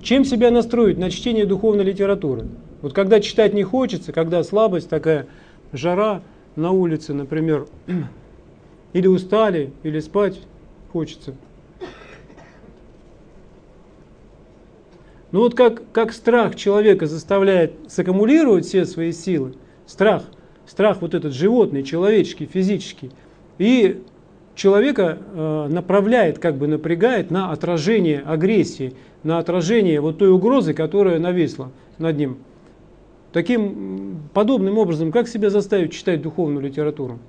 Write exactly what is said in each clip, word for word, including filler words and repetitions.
Чем себя настроить на чтение духовной литературы? Вот когда читать не хочется, когда слабость такая, жара на улице, например, или устали, или спать хочется. Ну вот как, как страх человека заставляет саккумулировать все свои силы, страх, страх вот этот животный, человеческий, физический, и человека э, направляет, как бы напрягает на отражение агрессии, на отражение вот той угрозы, которая нависла над ним. Таким подобным образом, как себя заставить читать духовную литературу?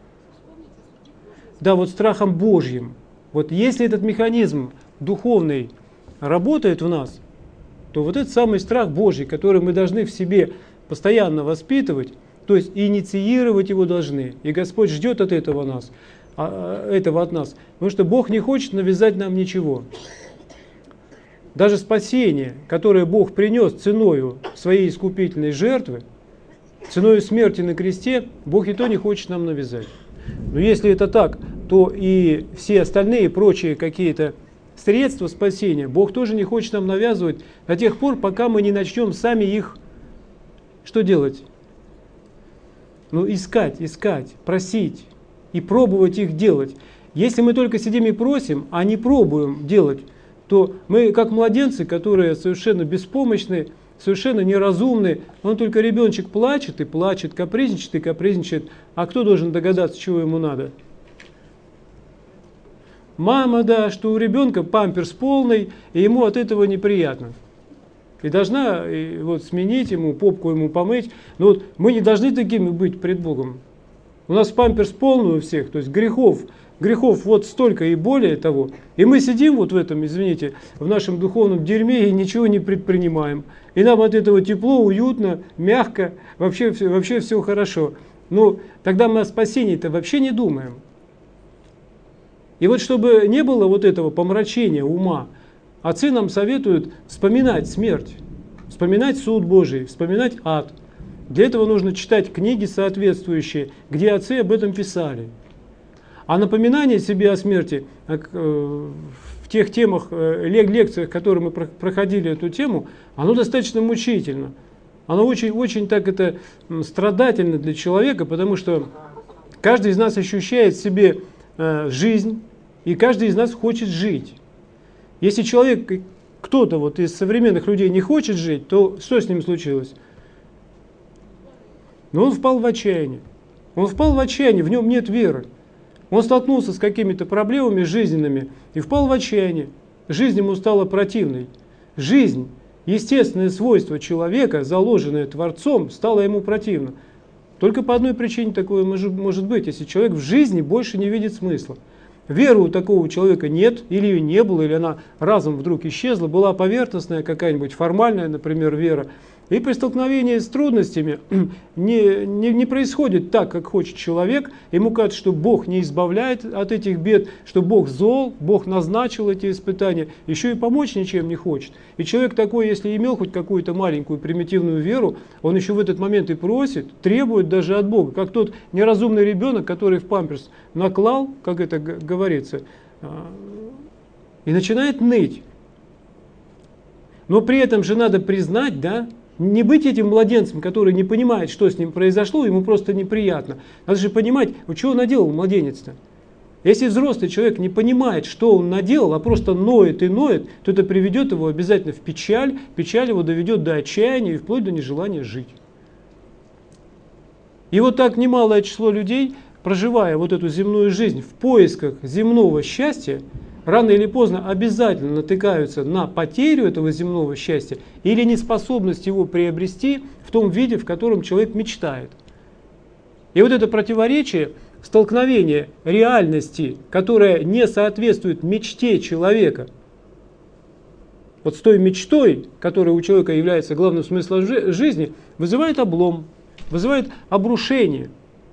Да, вот страхом Божьим. Вот если этот механизм духовный работает в нас, то вот этот самый страх Божий, который мы должны в себе постоянно воспитывать, то есть инициировать его должны. И Господь ждет от этого нас, этого от нас. Потому что Бог не хочет навязать нам ничего. Даже спасение, которое Бог принес ценою своей искупительной жертвы, ценою смерти на кресте, Бог и то не хочет нам навязать. Но если это так, то и все остальные прочие какие-то средства спасения Бог тоже не хочет нам навязывать до тех пор, пока мы не начнем сами их что делать? Ну, искать, искать, просить и пробовать их делать. Если мы только сидим и просим, а не пробуем делать, то мы как младенцы, которые совершенно беспомощны, совершенно неразумны. Он только ребеночек плачет и плачет, капризничает и капризничает. А кто должен догадаться, чего ему надо? Мама, да, что у ребенка памперс полный, и ему от этого неприятно. И должна и вот, сменить ему, попку ему помыть. Но вот мы не должны такими быть пред Богом. У нас памперс полный у всех, то есть грехов. Грехов вот столько и более того. И мы сидим вот в этом, извините, в нашем духовном дерьме и ничего не предпринимаем. И нам от этого тепло, уютно, мягко, вообще, вообще все хорошо. Ну, тогда мы о спасении-то вообще не думаем. И вот чтобы не было вот этого помрачения ума, отцы нам советуют вспоминать смерть, вспоминать суд Божий, вспоминать ад. Для этого нужно читать книги соответствующие, где отцы об этом писали. А напоминание себе о смерти в тех темах, лекциях, которые мы проходили эту тему, оно достаточно мучительно. Оно очень, очень так это страдательно для человека, потому что каждый из нас ощущает в себе жизнь, и каждый из нас хочет жить. Если человек, кто-то вот из современных людей не хочет жить, то что с ним случилось? Ну, он впал в отчаяние. Он впал в отчаяние, в нем нет веры. Он столкнулся с какими-то проблемами жизненными и впал в отчаяние. Жизнь ему стала противной. Жизнь, естественное свойство человека, заложенное Творцом, стало ему противно. Только по одной причине такое может, может быть, если человек в жизни больше не видит смысла. Веры у такого человека нет, или ее не было, или она разом вдруг исчезла, была поверхностная какая-нибудь, формальная, например, вера. И при столкновении с трудностями не, не, не происходит так, как хочет человек. Ему кажется, что Бог не избавляет от этих бед, что Бог зол, Бог назначил эти испытания, еще и помочь ничем не хочет. И человек такой, если имел хоть какую-то маленькую примитивную веру, он еще в этот момент и просит, требует даже от Бога. Как тот неразумный ребенок, который в памперс наклал, как это говорится, и начинает ныть. Но при этом же надо признать, да, не быть этим младенцем, который не понимает, что с ним произошло, ему просто неприятно. Надо же понимать, вот что он наделал, младенец-то. Если взрослый человек не понимает, что он наделал, а просто ноет и ноет, то это приведет его обязательно в печаль, печаль его доведет до отчаяния и вплоть до нежелания жить. И вот так немалое число людей, проживая вот эту земную жизнь в поисках земного счастья, рано или поздно обязательно натыкаются на потерю этого земного счастья или неспособность его приобрести в том виде, в котором человек мечтает. И вот это противоречие, столкновение реальности, которая не соответствует мечте человека, вот с той мечтой, которая у человека является главным смыслом жизни, вызывает облом, вызывает обрушение.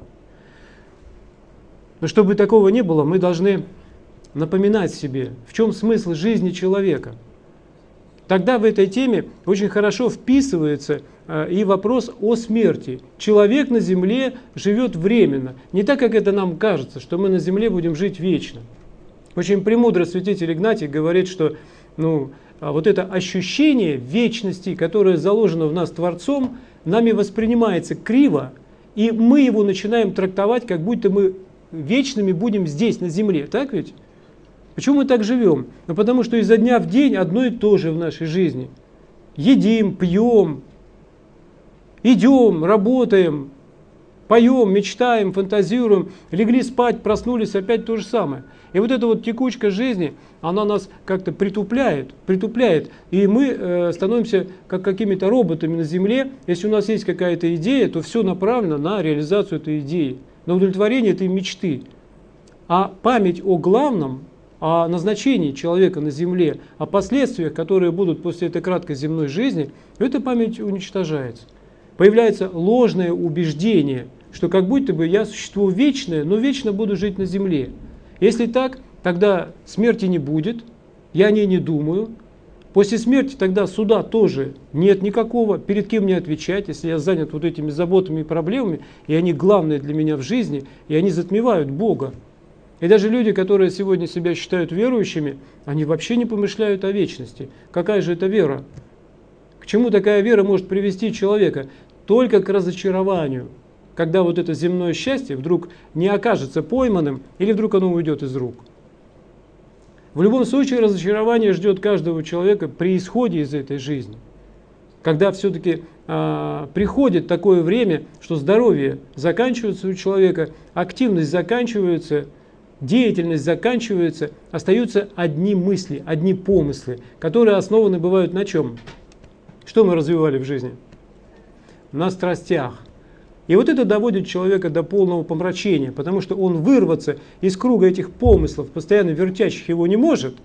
Но чтобы такого не было, мы должны напоминать себе, в чем смысл жизни человека. Тогда в этой теме очень хорошо вписывается э, и вопрос о смерти. Человек на земле живет временно. Не так, как это нам кажется, что мы на земле будем жить вечно. Очень премудрый святитель Игнатий говорит, что ну, вот это ощущение вечности, которое заложено в нас Творцом, нами воспринимается криво, и мы его начинаем трактовать, как будто мы вечными будем здесь, на земле. Так ведь? Почему мы так живем? Ну, потому что изо дня в день одно и то же в нашей жизни. Едим, пьем, идем, работаем, поем, мечтаем, фантазируем, легли спать, проснулись, опять то же самое. И вот эта вот текучка жизни, она нас как-то притупляет, притупляет. И мы э, становимся как какими-то роботами на земле. Если у нас есть какая-то идея, то все направлено на реализацию этой идеи, на удовлетворение этой мечты. А память о главном, о назначении человека на земле, о последствиях, которые будут после этой краткой земной жизни, эта память уничтожается. Появляется ложное убеждение, что как будто бы я существо вечное, но вечно буду жить на земле. Если так, тогда смерти не будет, я о ней не думаю. После смерти тогда суда тоже нет никакого, перед кем мне отвечать, если я занят вот этими заботами и проблемами, и они главные для меня в жизни, и они затмевают Бога. И даже люди, которые сегодня себя считают верующими, они вообще не помышляют о вечности. Какая же это вера? К чему такая вера может привести человека? Только к разочарованию. Когда вот это земное счастье вдруг не окажется пойманным, или вдруг оно уйдет из рук. В любом случае разочарование ждет каждого человека при исходе из этой жизни. Когда все-таки а, приходит такое время, что здоровье заканчивается у человека, активность заканчивается, деятельность заканчивается, остаются одни мысли, одни помыслы, которые основаны бывают на чем? Что мы развивали в жизни? На страстях. И вот это доводит человека до полного помрачения, потому что он вырваться из круга этих помыслов, постоянно вертящих его, не может,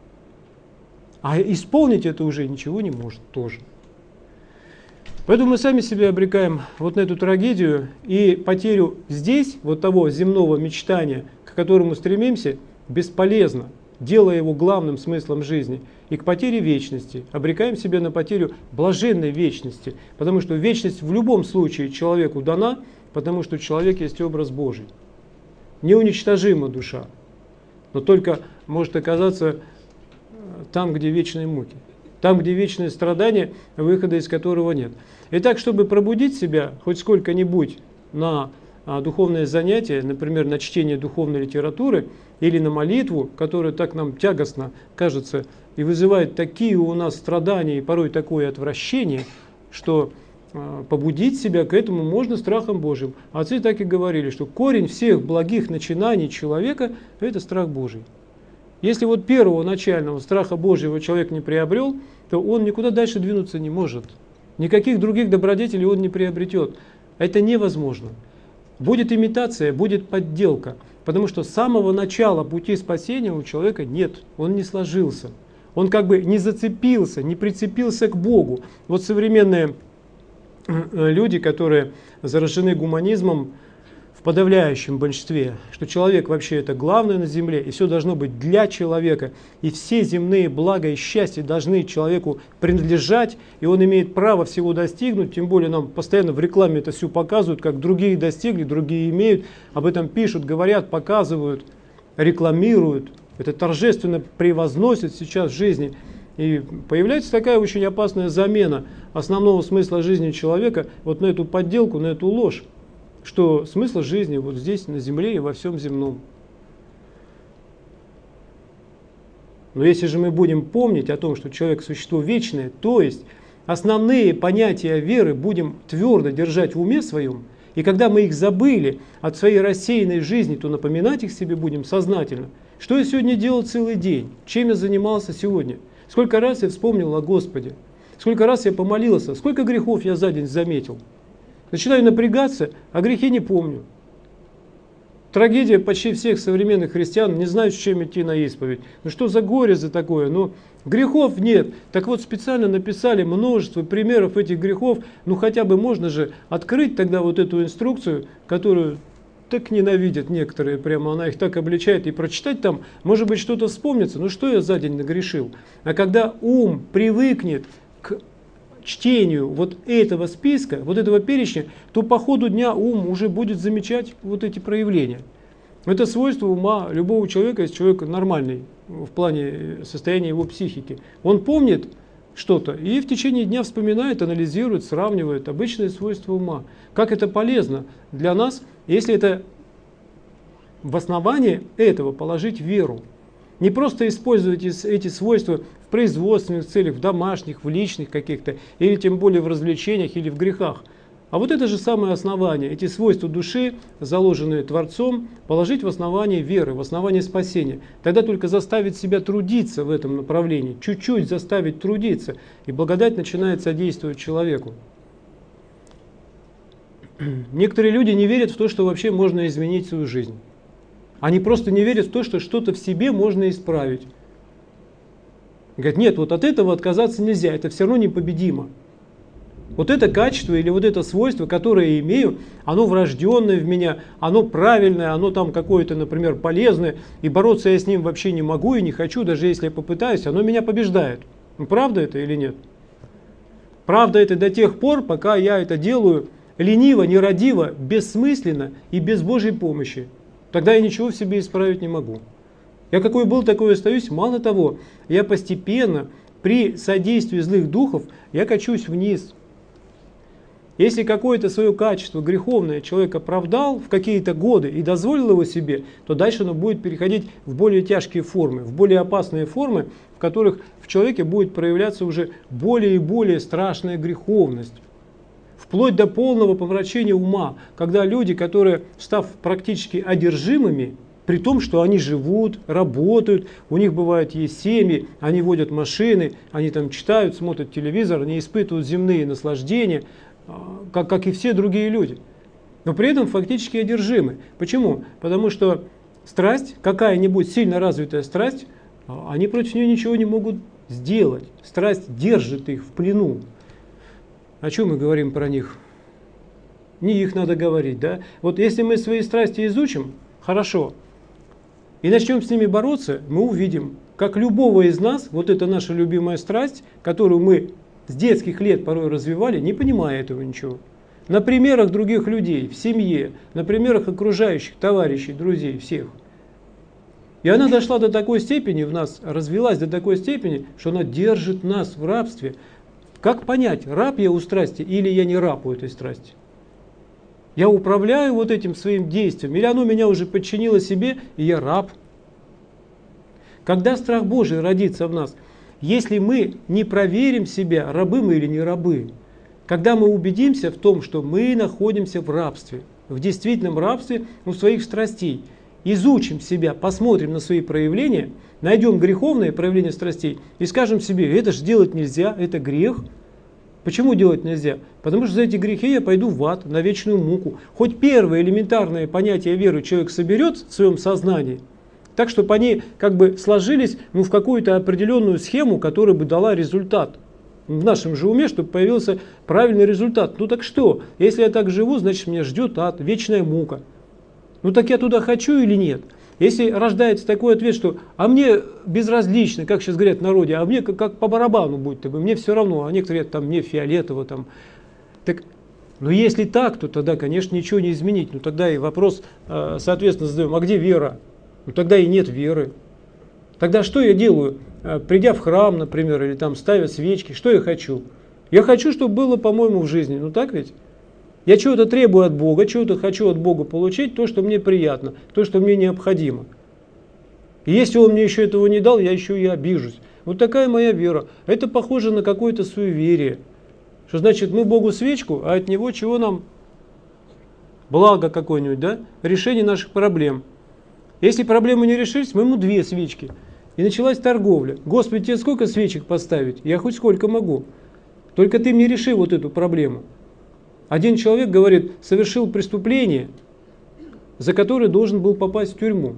а исполнить это уже ничего не может тоже. Поэтому мы сами себя обрекаем вот на эту трагедию, и потерю здесь, вот того земного мечтания, к которому стремимся, бесполезно, делая его главным смыслом жизни, и к потере вечности, обрекаем себя на потерю блаженной вечности, потому что вечность в любом случае человеку дана, потому что человек есть образ Божий. Неуничтожима душа, но только может оказаться там, где вечные муки, там, где вечное страдание, выхода из которого нет. Итак, чтобы пробудить себя хоть сколько-нибудь на а, духовное занятие, например, на чтение духовной литературы или на молитву, которая так нам тягостно кажется и вызывает такие у нас страдания и порой такое отвращение, что а, побудить себя к этому можно страхом Божьим. Отцы так и говорили, что корень всех благих начинаний человека – это страх Божий. Если вот первого начального страха Божьего человек не приобрел, то он никуда дальше двинуться не может. Никаких других добродетелей он не приобретет. Это невозможно. Будет имитация, будет подделка. Потому что с самого начала пути спасения у человека нет. Он не сложился. Он как бы не зацепился, не прицепился к Богу. Вот современные люди, которые заражены гуманизмом в подавляющем большинстве, что человек вообще это главное на земле, и все должно быть для человека, и все земные блага и счастья должны человеку принадлежать, и он имеет право всего достигнуть, тем более нам постоянно в рекламе это все показывают, как другие достигли, другие имеют, об этом пишут, говорят, показывают, рекламируют, это торжественно превозносят сейчас в жизни. И появляется такая очень опасная замена основного смысла жизни человека вот на эту подделку, на эту ложь, что смысл жизни вот здесь, на земле и во всем земном. Но если же мы будем помнить о том, что человек – существо вечное, то есть основные понятия веры будем твердо держать в уме своем, и когда мы их забыли от своей рассеянной жизни, то напоминать их себе будем сознательно. Что я сегодня делал целый день? Чем я занимался сегодня? Сколько раз я вспомнил о Господе? Сколько раз я помолился? Сколько грехов я за день заметил? Начинаю напрягаться, а грехи не помню. Трагедия почти всех современных христиан, не знают, с чем идти на исповедь. Ну что за горе за такое? Ну грехов нет. Так вот специально написали множество примеров этих грехов. Ну хотя бы можно же открыть тогда вот эту инструкцию, которую так ненавидят некоторые, прямо она их так обличает, и прочитать там, может быть, что-то вспомнится. Ну что я за день нагрешил? А когда ум привыкнет к чтению вот этого списка, вот этого перечня, то по ходу дня ум уже будет замечать вот эти проявления. Это свойство ума любого человека, если человек нормальный в плане состояния его психики. Он помнит что-то и в течение дня вспоминает, анализирует, сравнивает. Обычное свойство ума. Как это полезно для нас, если это в основании этого положить веру. Не просто использовать эти свойства в производственных целях, в домашних, в личных каких-то, или тем более в развлечениях или в грехах. А вот это же самое основание, эти свойства души, заложенные Творцом, положить в основание веры, в основание спасения. Тогда только заставить себя трудиться в этом направлении, чуть-чуть заставить трудиться, и благодать начинает содействовать человеку. Некоторые люди не верят в то, что вообще можно изменить свою жизнь. Они просто не верят в то, что что-то в себе можно исправить. Говорят, нет, вот от этого отказаться нельзя, это все равно непобедимо. Вот это качество или вот это свойство, которое я имею, оно врожденное в меня, оно правильное, оно там какое-то, например, полезное, и бороться я с ним вообще не могу и не хочу, даже если я попытаюсь, оно меня побеждает. Ну, правда это или нет? Правда это до тех пор, пока я это делаю лениво, нерадиво, бессмысленно и без Божьей помощи. Тогда я ничего в себе исправить не могу. Я какой был, такой остаюсь. Мало того, я постепенно при содействии злых духов я качусь вниз. Если какое-то свое качество греховное человек оправдал в какие-то годы и дозволил его себе, то дальше оно будет переходить в более тяжкие формы, в более опасные формы, в которых в человеке будет проявляться уже более и более страшная греховность. Вплоть до полного помрачения ума, когда люди, которые, став практически одержимыми, при том, что они живут, работают, у них бывают есть семьи, они водят машины, они там читают, смотрят телевизор, они испытывают земные наслаждения, как, как и все другие люди. Но при этом фактически одержимы. Почему? Потому что страсть, какая-нибудь сильно развитая страсть, они против нее ничего не могут сделать. Страсть держит их в плену. О чем мы говорим про них? Не их надо говорить, да? Вот если мы свои страсти изучим, хорошо, и начнем с ними бороться, мы увидим, как любого из нас, вот это наша любимая страсть, которую мы с детских лет порой развивали, не понимая этого ничего. На примерах других людей, в семье, на примерах окружающих, товарищей, друзей, всех. И она дошла до такой степени в нас, развилась до такой степени, что она держит нас в рабстве. Как понять, раб я у страсти или я не раб у этой страсти? Я управляю вот этим своим действием, или оно меня уже подчинило себе, и я раб? Когда страх Божий родится в нас, если мы не проверим себя, рабы мы или не рабы, когда мы убедимся в том, что мы находимся в рабстве, в действительном рабстве у своих страстей, изучим себя, посмотрим на свои проявления, найдем греховные проявления страстей и скажем себе, это же делать нельзя, это грех. Почему делать нельзя? Потому что за эти грехи я пойду в ад, на вечную муку. Хоть первое элементарное понятие веры человек соберет в своем сознании, так, чтобы они как бы сложились ну, в какую-то определенную схему, которая бы дала результат. В нашем же уме, чтобы появился правильный результат. Ну так что, если я так живу, значит меня ждет ад, вечная мука. Ну так я туда хочу или нет? Если рождается такой ответ, что а мне безразлично, как сейчас говорят в народе, а мне как, как по барабану будет, мне все равно, а некоторые говорят, там мне фиолетово. Там. Так, ну если так, то тогда, конечно, ничего не изменить. Ну тогда и вопрос, соответственно, задаем, а где вера? Ну тогда и нет веры. Тогда что я делаю? Придя в храм, например, или там ставя свечки, что я хочу? Я хочу, чтобы было, по-моему, в жизни. Ну так ведь? Я чего-то требую от Бога, чего-то хочу от Бога получить, то, что мне приятно, то, что мне необходимо. И если Он мне еще этого не дал, я еще и обижусь. Вот такая моя вера. Это похоже на какое-то суеверие. Что значит, мы Богу свечку, а от Него чего нам? Благо какое-нибудь, да? Решение наших проблем. Если проблемы не решились, мы ему две свечки. И началась торговля. Господи, тебе сколько свечек поставить? Я хоть сколько могу. Только ты мне реши вот эту проблему. Один человек, говорит, совершил преступление, за которое должен был попасть в тюрьму.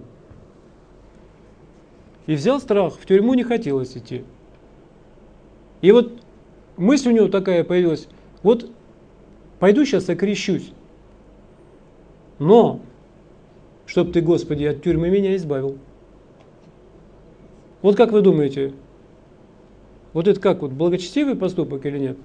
И взял страх, в тюрьму не хотелось идти. И вот мысль у него такая появилась, вот пойду сейчас окрещусь, но, чтоб ты, Господи, от тюрьмы меня избавил. Вот как вы думаете, вот это как, вот благочестивый поступок или нет?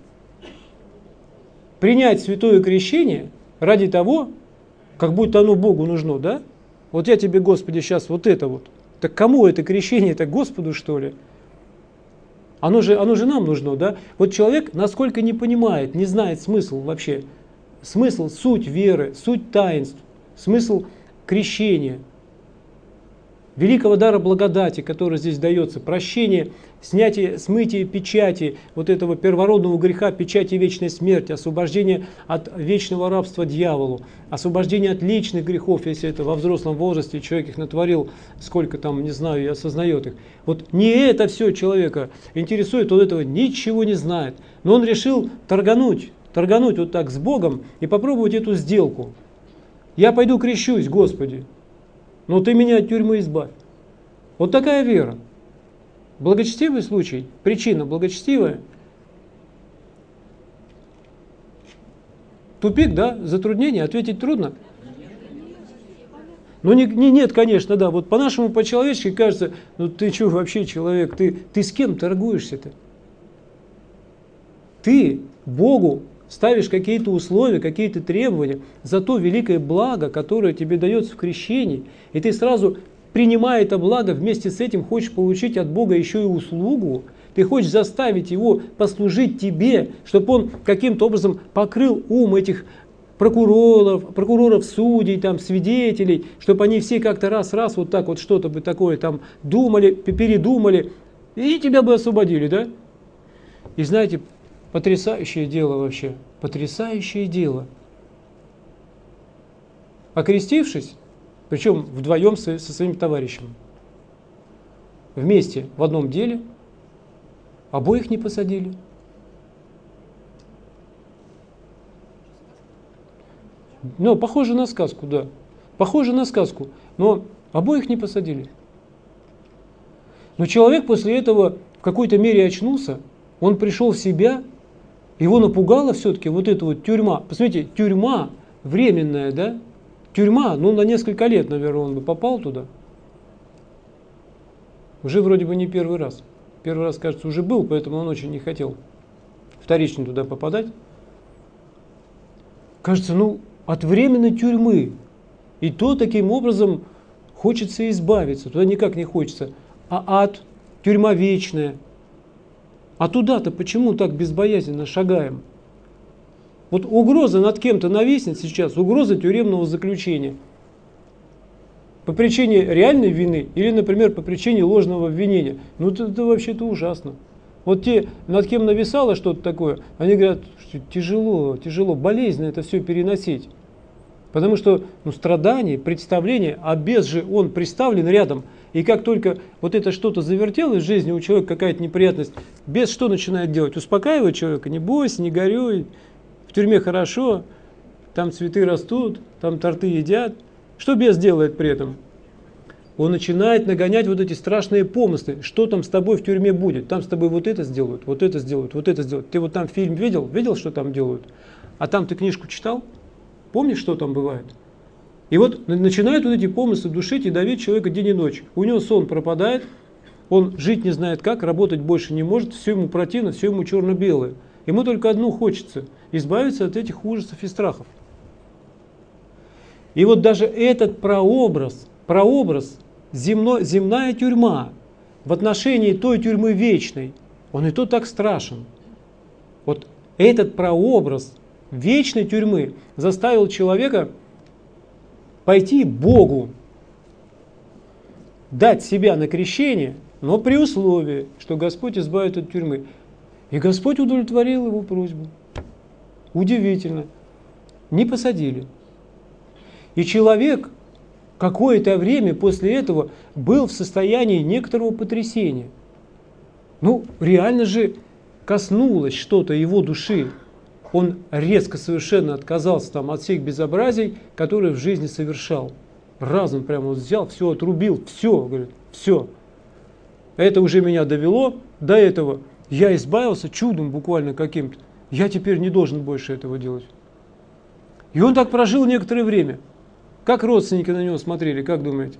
Принять святое крещение ради того, как будто оно Богу нужно, да? Вот я тебе, Господи, сейчас вот это вот. Так кому это крещение? Это Господу, что ли? Оно же, оно же нам нужно, да? Вот человек, насколько не понимает, не знает смысл вообще, смысл, суть веры, суть таинств, смысл крещения, великого дара благодати, который здесь дается, прощение, снятие, смытие печати вот этого первородного греха, печати вечной смерти, освобождение от вечного рабства дьяволу, освобождение от личных грехов, если это во взрослом возрасте человек их натворил, сколько там, не знаю, и осознает их. Вот не это все человека интересует, он этого ничего не знает. Но он решил торгануть, торгануть вот так с Богом и попробовать эту сделку. Я пойду крещусь, Господи, но ты меня от тюрьмы избавь. Вот такая вера. Благочестивый случай, причина благочестивая. Тупик, да, затруднение, ответить трудно. Ну не, не, нет, конечно, да, вот по-нашему, по-человечески кажется, ну ты что вообще человек, ты, ты с кем торгуешься-то? Ты Богу ставишь какие-то условия, какие-то требования за то великое благо, которое тебе дается в крещении, и ты сразу, принимая это благо, вместе с этим хочешь получить от Бога еще и услугу, ты хочешь заставить Его послужить тебе, чтобы Он каким-то образом покрыл ум этих прокуроров, прокуроров, судей, там, свидетелей, чтобы они все как-то раз-раз вот так вот что-то бы такое там думали, передумали, и тебя бы освободили, да? И знаете, потрясающее дело вообще, потрясающее дело. Окрестившись, причем вдвоем со, со своим товарищем, вместе в одном деле, обоих не посадили. Ну, похоже на сказку, да. Похоже на сказку, но обоих не посадили. Но человек после этого в какой-то мере очнулся, он пришел в себя, его напугала все-таки вот эта вот тюрьма. Посмотрите, тюрьма временная, да? Тюрьма, ну на несколько лет, наверное, он бы попал туда. Уже вроде бы не первый раз. Первый раз, кажется, уже был, поэтому он очень не хотел вторично туда попадать. Кажется, ну, от временной тюрьмы. И то таким образом хочется избавиться. Туда никак не хочется. А ад, тюрьма вечная. А туда-то почему так безбоязненно шагаем? Вот угроза над кем-то нависнет сейчас, угроза тюремного заключения. По причине реальной вины или, например, по причине ложного обвинения. Ну это, это вообще-то ужасно. Вот те, над кем нависало что-то такое, они говорят, что тяжело, тяжело, болезненно это все переносить. Потому что ну, страдание, представление, а бес же он представлен рядом. И как только вот это что-то завертелось в жизни у человека, какая-то неприятность, бес что начинает делать? Успокаивает человека, не бойся, не горюй, в тюрьме хорошо, там цветы растут, там торты едят. Что бес делает при этом? Он начинает нагонять вот эти страшные помыслы, что там с тобой в тюрьме будет. Там с тобой вот это сделают, вот это сделают, вот это сделают. Ты вот там фильм видел? Видел, что там делают? А там ты книжку читал? Помнишь, что там бывает? И вот начинают вот эти помыслы душить и давить человека день и ночь. У него сон пропадает, он жить не знает как, работать больше не может, все ему противно, все ему черно-белое. Ему только одно хочется – избавиться от этих ужасов и страхов. И вот даже этот прообраз, прообраз земно, земная тюрьма в отношении той тюрьмы вечной, он и то так страшен. Вот этот прообраз вечной тюрьмы заставил человека пойти Богу, дать себя на крещение, но при условии, что Господь избавит от тюрьмы. И Господь удовлетворил его просьбу. Удивительно. Не посадили. И человек какое-то время после этого был в состоянии некоторого потрясения. Ну, реально же коснулось что-то его души. Он резко совершенно отказался там от всех безобразий, которые в жизни совершал. Разум прямо вот взял, все отрубил, все, говорит, все. Это уже меня довело до этого. Я избавился чудом буквально каким-то. Я теперь не должен больше этого делать. И он так прожил некоторое время. Как родственники на него смотрели, как думаете?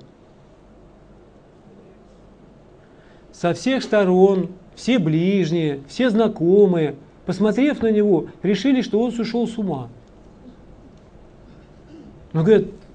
Со всех сторон, все ближние, все знакомые, посмотрев на него, решили, что он сошел с ума. Но говорят,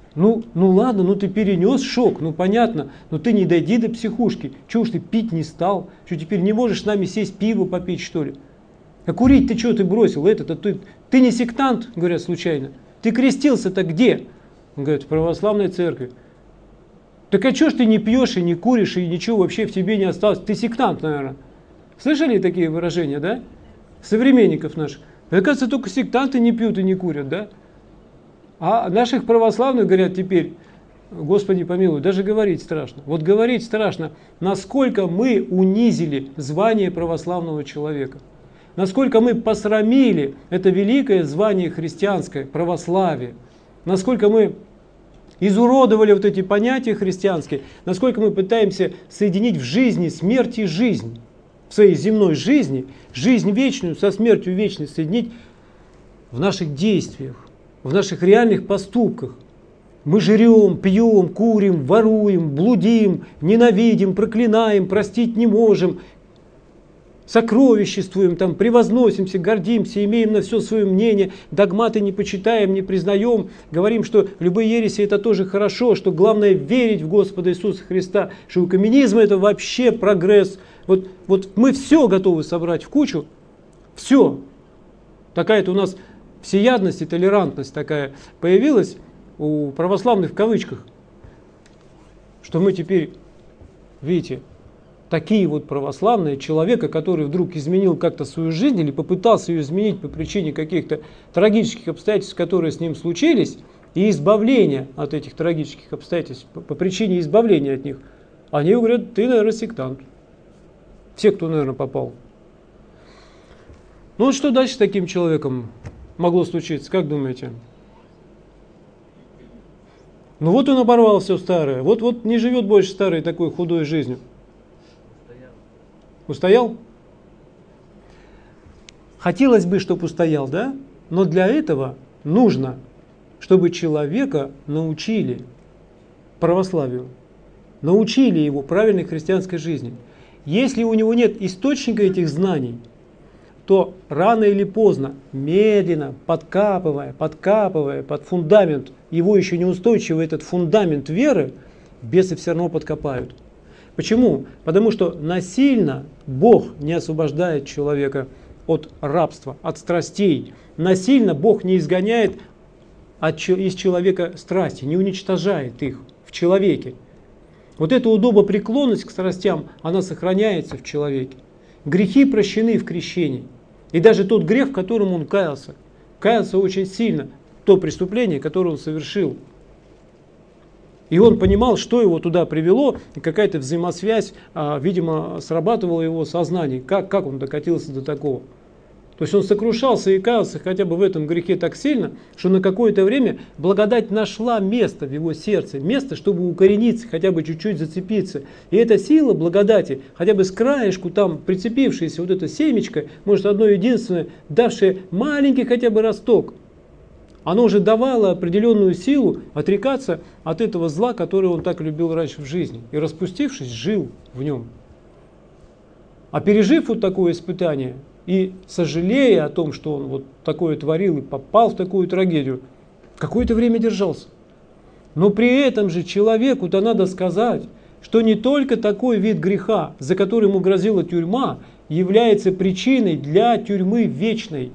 Ну, ну ладно, ну ты перенес шок, ну понятно, но ты не дойди до психушки. Чего ж ты пить не стал? Что теперь не можешь с нами сесть пиво попить, что ли? А курить ты что, ты бросил? Это-то ты, ты не сектант, говорят, случайно. Ты крестился-то где? Он говорит, в православной церкви. Так а что ж ты не пьешь и не куришь, и ничего вообще в тебе не осталось? Ты сектант, наверное. Слышали такие выражения, да? Современников наших. Оказывается, только сектанты не пьют и не курят, да? А наших православных, говорят, теперь, Господи помилуй, даже говорить страшно. Вот говорить страшно, насколько мы унизили звание православного человека. Насколько мы посрамили это великое звание христианское, православие. Насколько мы изуродовали вот эти понятия христианские. Насколько мы пытаемся соединить в жизни смерть и жизнь. В своей земной жизни, жизнь вечную со смертью вечной соединить в наших действиях, в наших реальных поступках. Мы жрем, пьем, курим, воруем, блудим, ненавидим, проклинаем, простить не можем, сокровиществуем, там, превозносимся, гордимся, имеем на все свое мнение, догматы не почитаем, не признаем, говорим, что любые ереси это тоже хорошо, что главное верить в Господа Иисуса Христа, что коммунизм это вообще прогресс. Вот, вот мы все готовы собрать в кучу, все. Такая-то у нас всеядность и толерантность такая появилась у православных в кавычках, что мы теперь, видите, такие вот православные, человека, который вдруг изменил как-то свою жизнь или попытался ее изменить по причине каких-то трагических обстоятельств, которые с ним случились, и избавления от этих трагических обстоятельств, по, по причине избавления от них, они говорят, ты, наверное, сектант. Все, кто, наверное, попал. Ну вот что дальше с таким человеком могло случиться, как думаете? Ну вот он оборвал все старое, вот, вот не живет больше старой такой худой жизнью. Устоял? Хотелось бы, чтобы устоял, да? Но для этого нужно, чтобы человека научили православию, научили его правильной христианской жизни. Если у него нет источника этих знаний, то рано или поздно, медленно, подкапывая, подкапывая под фундамент, его еще неустойчивый этот фундамент веры, бесы все равно подкопают. Почему? Потому что насильно Бог не освобождает человека от рабства, от страстей. Насильно Бог не изгоняет от, из человека страсти, не уничтожает их в человеке. Вот эта удобопреклонность к страстям, она сохраняется в человеке. Грехи прощены в крещении. И даже тот грех, в котором он каялся, каялся очень сильно, то преступление, которое он совершил. И он понимал, что его туда привело, и какая-то взаимосвязь, видимо, срабатывала в его сознании, как, как он докатился до такого. То есть он сокрушался и каялся хотя бы в этом грехе так сильно, что на какое-то время благодать нашла место в его сердце, место, чтобы укорениться, хотя бы чуть-чуть зацепиться. И эта сила благодати, хотя бы с краешку там прицепившаяся вот эта семечко, может одно единственное, давшее маленький хотя бы росток, оно уже давало определенную силу отрекаться от этого зла, которое он так любил раньше в жизни. И распустившись, жил в нем. А пережив вот такое испытание и сожалея о том, что он вот такое творил и попал в такую трагедию, какое-то время держался. Но при этом же человеку-то надо сказать, что не только такой вид греха, за который ему грозила тюрьма, является причиной для тюрьмы вечной.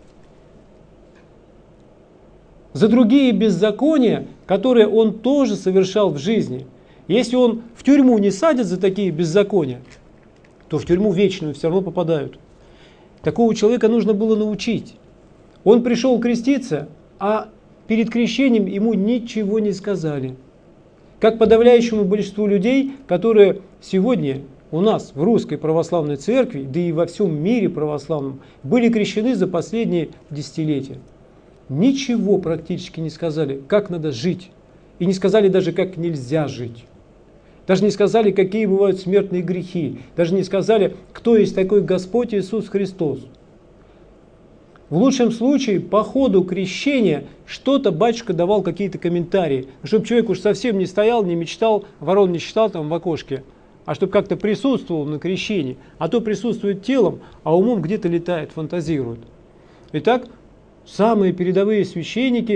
За другие беззакония, которые он тоже совершал в жизни. Если он в тюрьму не садят за такие беззакония, то в тюрьму вечную все равно попадают. Такого человека нужно было научить. Он пришел креститься, а перед крещением ему ничего не сказали. Как подавляющему большинству людей, которые сегодня у нас в русской православной церкви, да и во всем мире православном, были крещены за последние десятилетия. Ничего практически не сказали, как надо жить. И не сказали даже, как нельзя жить. Даже не сказали, какие бывают смертные грехи. Даже не сказали, кто есть такой Господь Иисус Христос. В лучшем случае, по ходу крещения, что-то батюшка давал какие-то комментарии. Чтобы человек уж совсем не стоял, не мечтал, ворон не считал там в окошке. А чтобы как-то присутствовал на крещении. А то присутствует телом, а умом где-то летает, фантазирует. Итак, самые передовые священники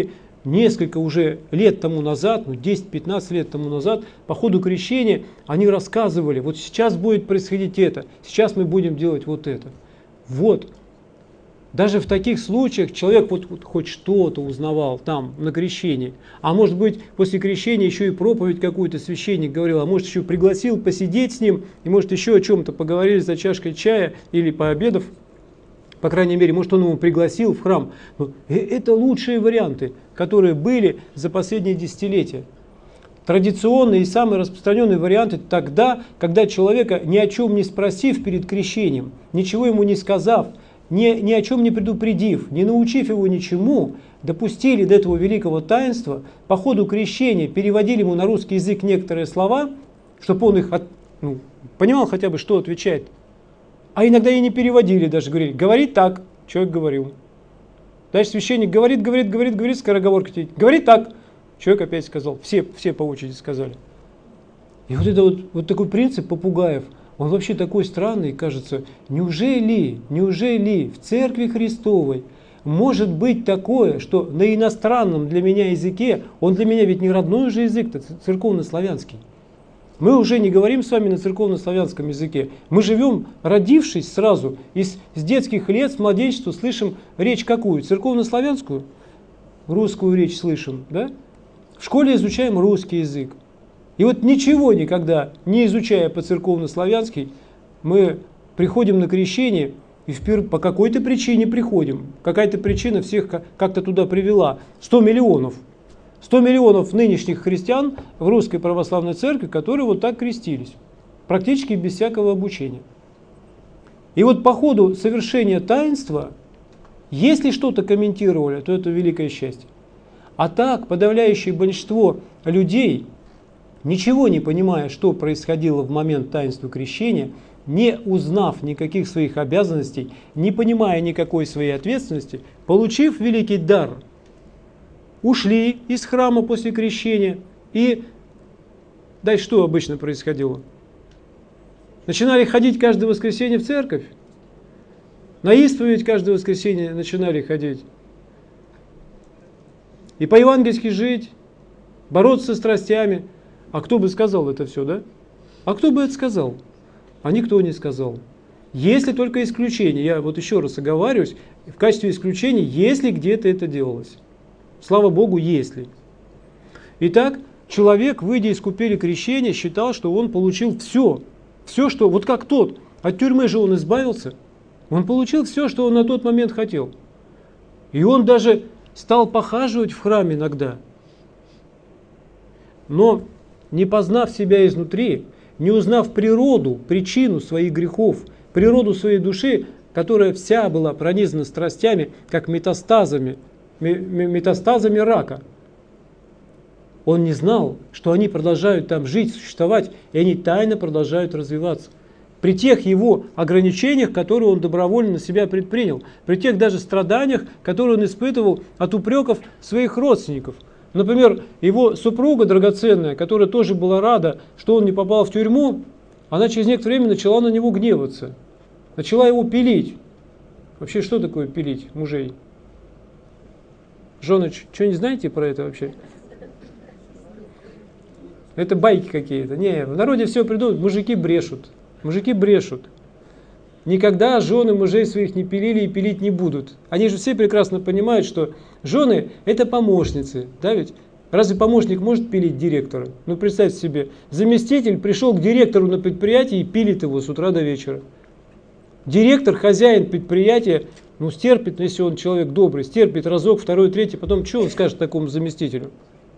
несколько уже лет тому назад, ну десять-пятнадцать лет тому назад, по ходу крещения, они рассказывали, вот сейчас будет происходить это, сейчас мы будем делать вот это. Вот. Даже в таких случаях человек вот, вот хоть что-то узнавал там на крещении, а может быть после крещения еще и проповедь какую-то священник говорил, а может еще пригласил посидеть с ним, и может еще о чем-то поговорили за чашкой чая или пообедав, по крайней мере, может он его пригласил в храм. Но это лучшие варианты, которые были за последние десятилетия. Традиционные и самые распространенные варианты тогда, когда человека ни о чем не спросив перед крещением, ничего ему не сказав, Ни, ни о чем не предупредив, не научив его ничему, допустили до этого великого таинства, по ходу крещения переводили ему на русский язык некоторые слова, чтобы он их от, ну, понимал хотя бы, что отвечает. А иногда и не переводили даже, говорили, говорит так, человек говорил. Дальше священник говорит, говорит, говорит, говорит, скороговорка, говорит так, человек опять сказал, все, все по очереди сказали. И вот это вот, вот такой принцип попугаев, он вообще такой странный, кажется. Неужели, неужели в Церкви Христовой может быть такое, что на иностранном для меня языке, он для меня ведь не родной уже язык-то, церковно-славянский. Мы уже не говорим с вами на церковно-славянском языке. Мы живем, родившись сразу, из, с детских лет, с младенчества, слышим речь какую? Церковно-славянскую? Русскую речь слышим, да? В школе изучаем русский язык. И вот ничего никогда, не изучая по-церковно-славянски, мы приходим на крещение и впервые по какой-то причине приходим. Какая-то причина всех как-то туда привела. сто миллионов. сто миллионов нынешних христиан в Русской Православной Церкви, которые вот так крестились. Практически без всякого обучения. И вот по ходу совершения таинства, если что-то комментировали, то это великое счастье. А так, подавляющее большинство людей, ничего не понимая, что происходило в момент таинства крещения, не узнав никаких своих обязанностей, не понимая никакой своей ответственности, получив великий дар, ушли из храма после крещения и дальше что обычно происходило? Начинали ходить каждое воскресенье в церковь, на исповедь каждое воскресенье начинали ходить и по-евангельски жить, бороться со страстями. А кто бы сказал это все, да? А кто бы это сказал? А никто не сказал. Если только исключение, я вот еще раз оговариваюсь, в качестве исключения, если где-то это делалось. Слава Богу, если. Итак, человек, выйдя из купели крещения, считал, что он получил все. Все, что, вот как тот, от тюрьмы же он избавился, он получил все, что он на тот момент хотел. И он даже стал похаживать в храме иногда. Но не познав себя изнутри, не узнав природу, причину своих грехов, природу своей души, которая вся была пронизана страстями, как метастазами, метастазами рака, он не знал, что они продолжают там жить, существовать, и они тайно продолжают развиваться. При тех его ограничениях, которые он добровольно на себя предпринял, при тех даже страданиях, которые он испытывал от упреков своих родственников. Например, его супруга драгоценная, которая тоже была рада, что он не попал в тюрьму, она через некоторое время начала на него гневаться, начала его пилить. Вообще, что такое пилить мужей? Жены, что не знаете про это вообще? Это байки какие-то. Не, в народе все придумают, мужики брешут. Мужики брешут. Никогда жены мужей своих не пилили и пилить не будут. Они же все прекрасно понимают, что жены это помощницы. Да ведь? Разве помощник может пилить директора? Ну представьте себе, заместитель пришел к директору на предприятие и пилит его с утра до вечера. Директор, хозяин предприятия, ну стерпит, если он человек добрый, стерпит разок, второй, третий, потом что он скажет такому заместителю?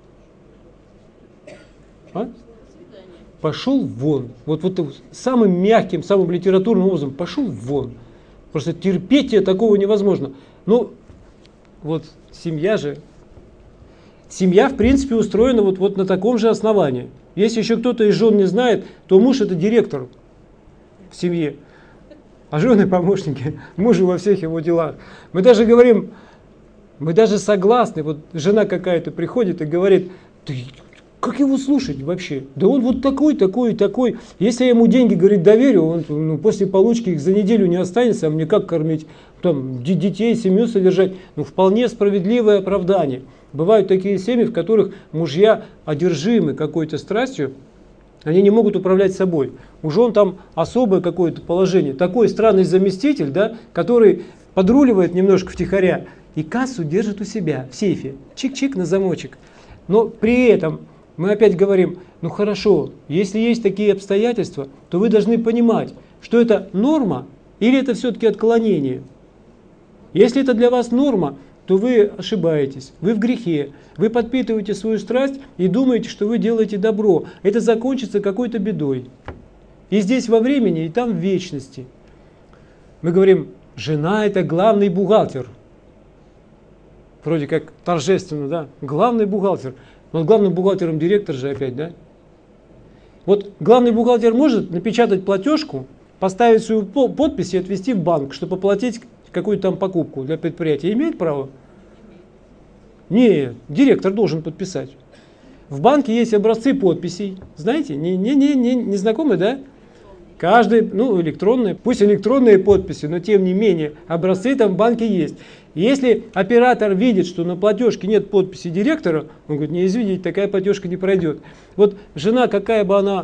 А? Пошел вон. Вот, вот самым мягким, самым литературным образом пошел вон. Просто терпеть тебе такого невозможно. Ну, вот семья же, семья в принципе устроена вот, вот на таком же основании. Если еще кто-то из жен не знает, то муж это директор в семье. А жены помощники мужу во всех его делах. Мы даже говорим, мы даже согласны, вот жена какая-то приходит и говорит, ты Как его слушать вообще? Да он вот такой, такой, такой. Если я ему деньги, говорит, доверю, он ну, после получки их за неделю не останется, а мне как кормить там, детей, семью содержать? Ну, вполне справедливое оправдание. Бывают такие семьи, в которых мужья одержимы какой-то страстью, они не могут управлять собой. У жен там особое какое-то положение. Такой странный заместитель, да, который подруливает немножко втихаря и кассу держит у себя в сейфе. Чик-чик на замочек. Но при этом мы опять говорим, ну хорошо, если есть такие обстоятельства, то вы должны понимать, что это норма или это все-таки отклонение. Если это для вас норма, то вы ошибаетесь, вы в грехе, вы подпитываете свою страсть и думаете, что вы делаете добро. Это закончится какой-то бедой. И здесь во времени, и там в вечности. Мы говорим, жена это главный бухгалтер. Вроде как торжественно, да? Главный бухгалтер. Но главным бухгалтером директор же опять, да? Вот главный бухгалтер может напечатать платежку, поставить свою подпись и отвезти в банк, чтобы оплатить какую-то там покупку для предприятия. Имеет право? Нет, директор должен подписать. В банке есть образцы подписей. Знаете, не, не, не, не, не знакомы, да? Каждый, ну, электронные, пусть электронные подписи, но тем не менее, образцы там в банке есть. Если оператор видит, что на платежке нет подписи директора, он говорит, не извините, такая платежка не пройдет. Вот жена, какая бы она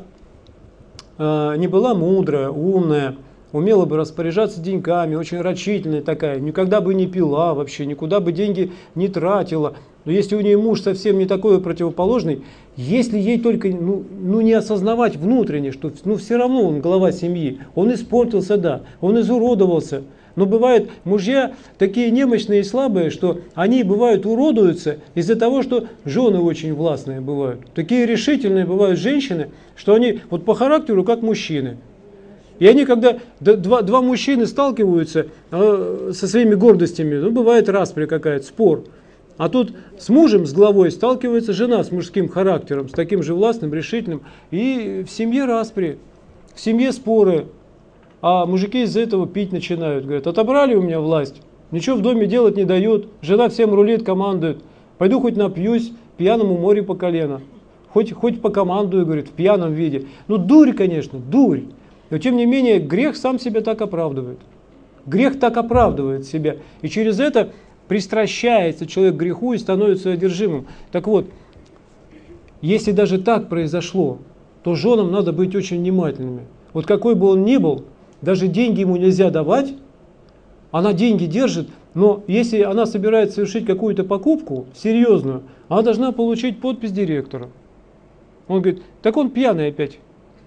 э, ни была мудрая, умная, умела бы распоряжаться деньгами, очень рачительная такая, никогда бы не пила вообще, никуда бы деньги не тратила. Но если у нее муж совсем не такой противоположный, если ей только ну, ну не осознавать внутренне, что ну, все равно он глава семьи, он испортился, да, он изуродовался. Но бывают мужья такие немощные и слабые, что они бывают уродуются из-за того, что жены очень властные бывают. Такие решительные бывают женщины, что они вот по характеру как мужчины. И они, когда два, два мужчины сталкиваются э, со своими гордостями, ну бывает распри какая-то, спор. А тут с мужем, с главой сталкивается жена с мужским характером, с таким же властным, решительным. И в семье распри, в семье споры. А мужики из-за этого пить начинают. Говорят, отобрали у меня власть, ничего в доме делать не дают, жена всем рулит, командует. Пойду хоть напьюсь, пьяному море по колено. Хоть, хоть покомандую, говорит, в пьяном виде. Ну дурь, конечно, дурь. Но тем не менее грех сам себя так оправдывает. Грех так оправдывает себя. И через это пристращается человек к греху и становится одержимым. Так вот, если даже так произошло, то женам надо быть очень внимательными. Вот какой бы он ни был, даже деньги ему нельзя давать, она деньги держит, но если она собирается совершить какую-то покупку серьезную, она должна получить подпись директора. Он говорит, так он пьяный опять.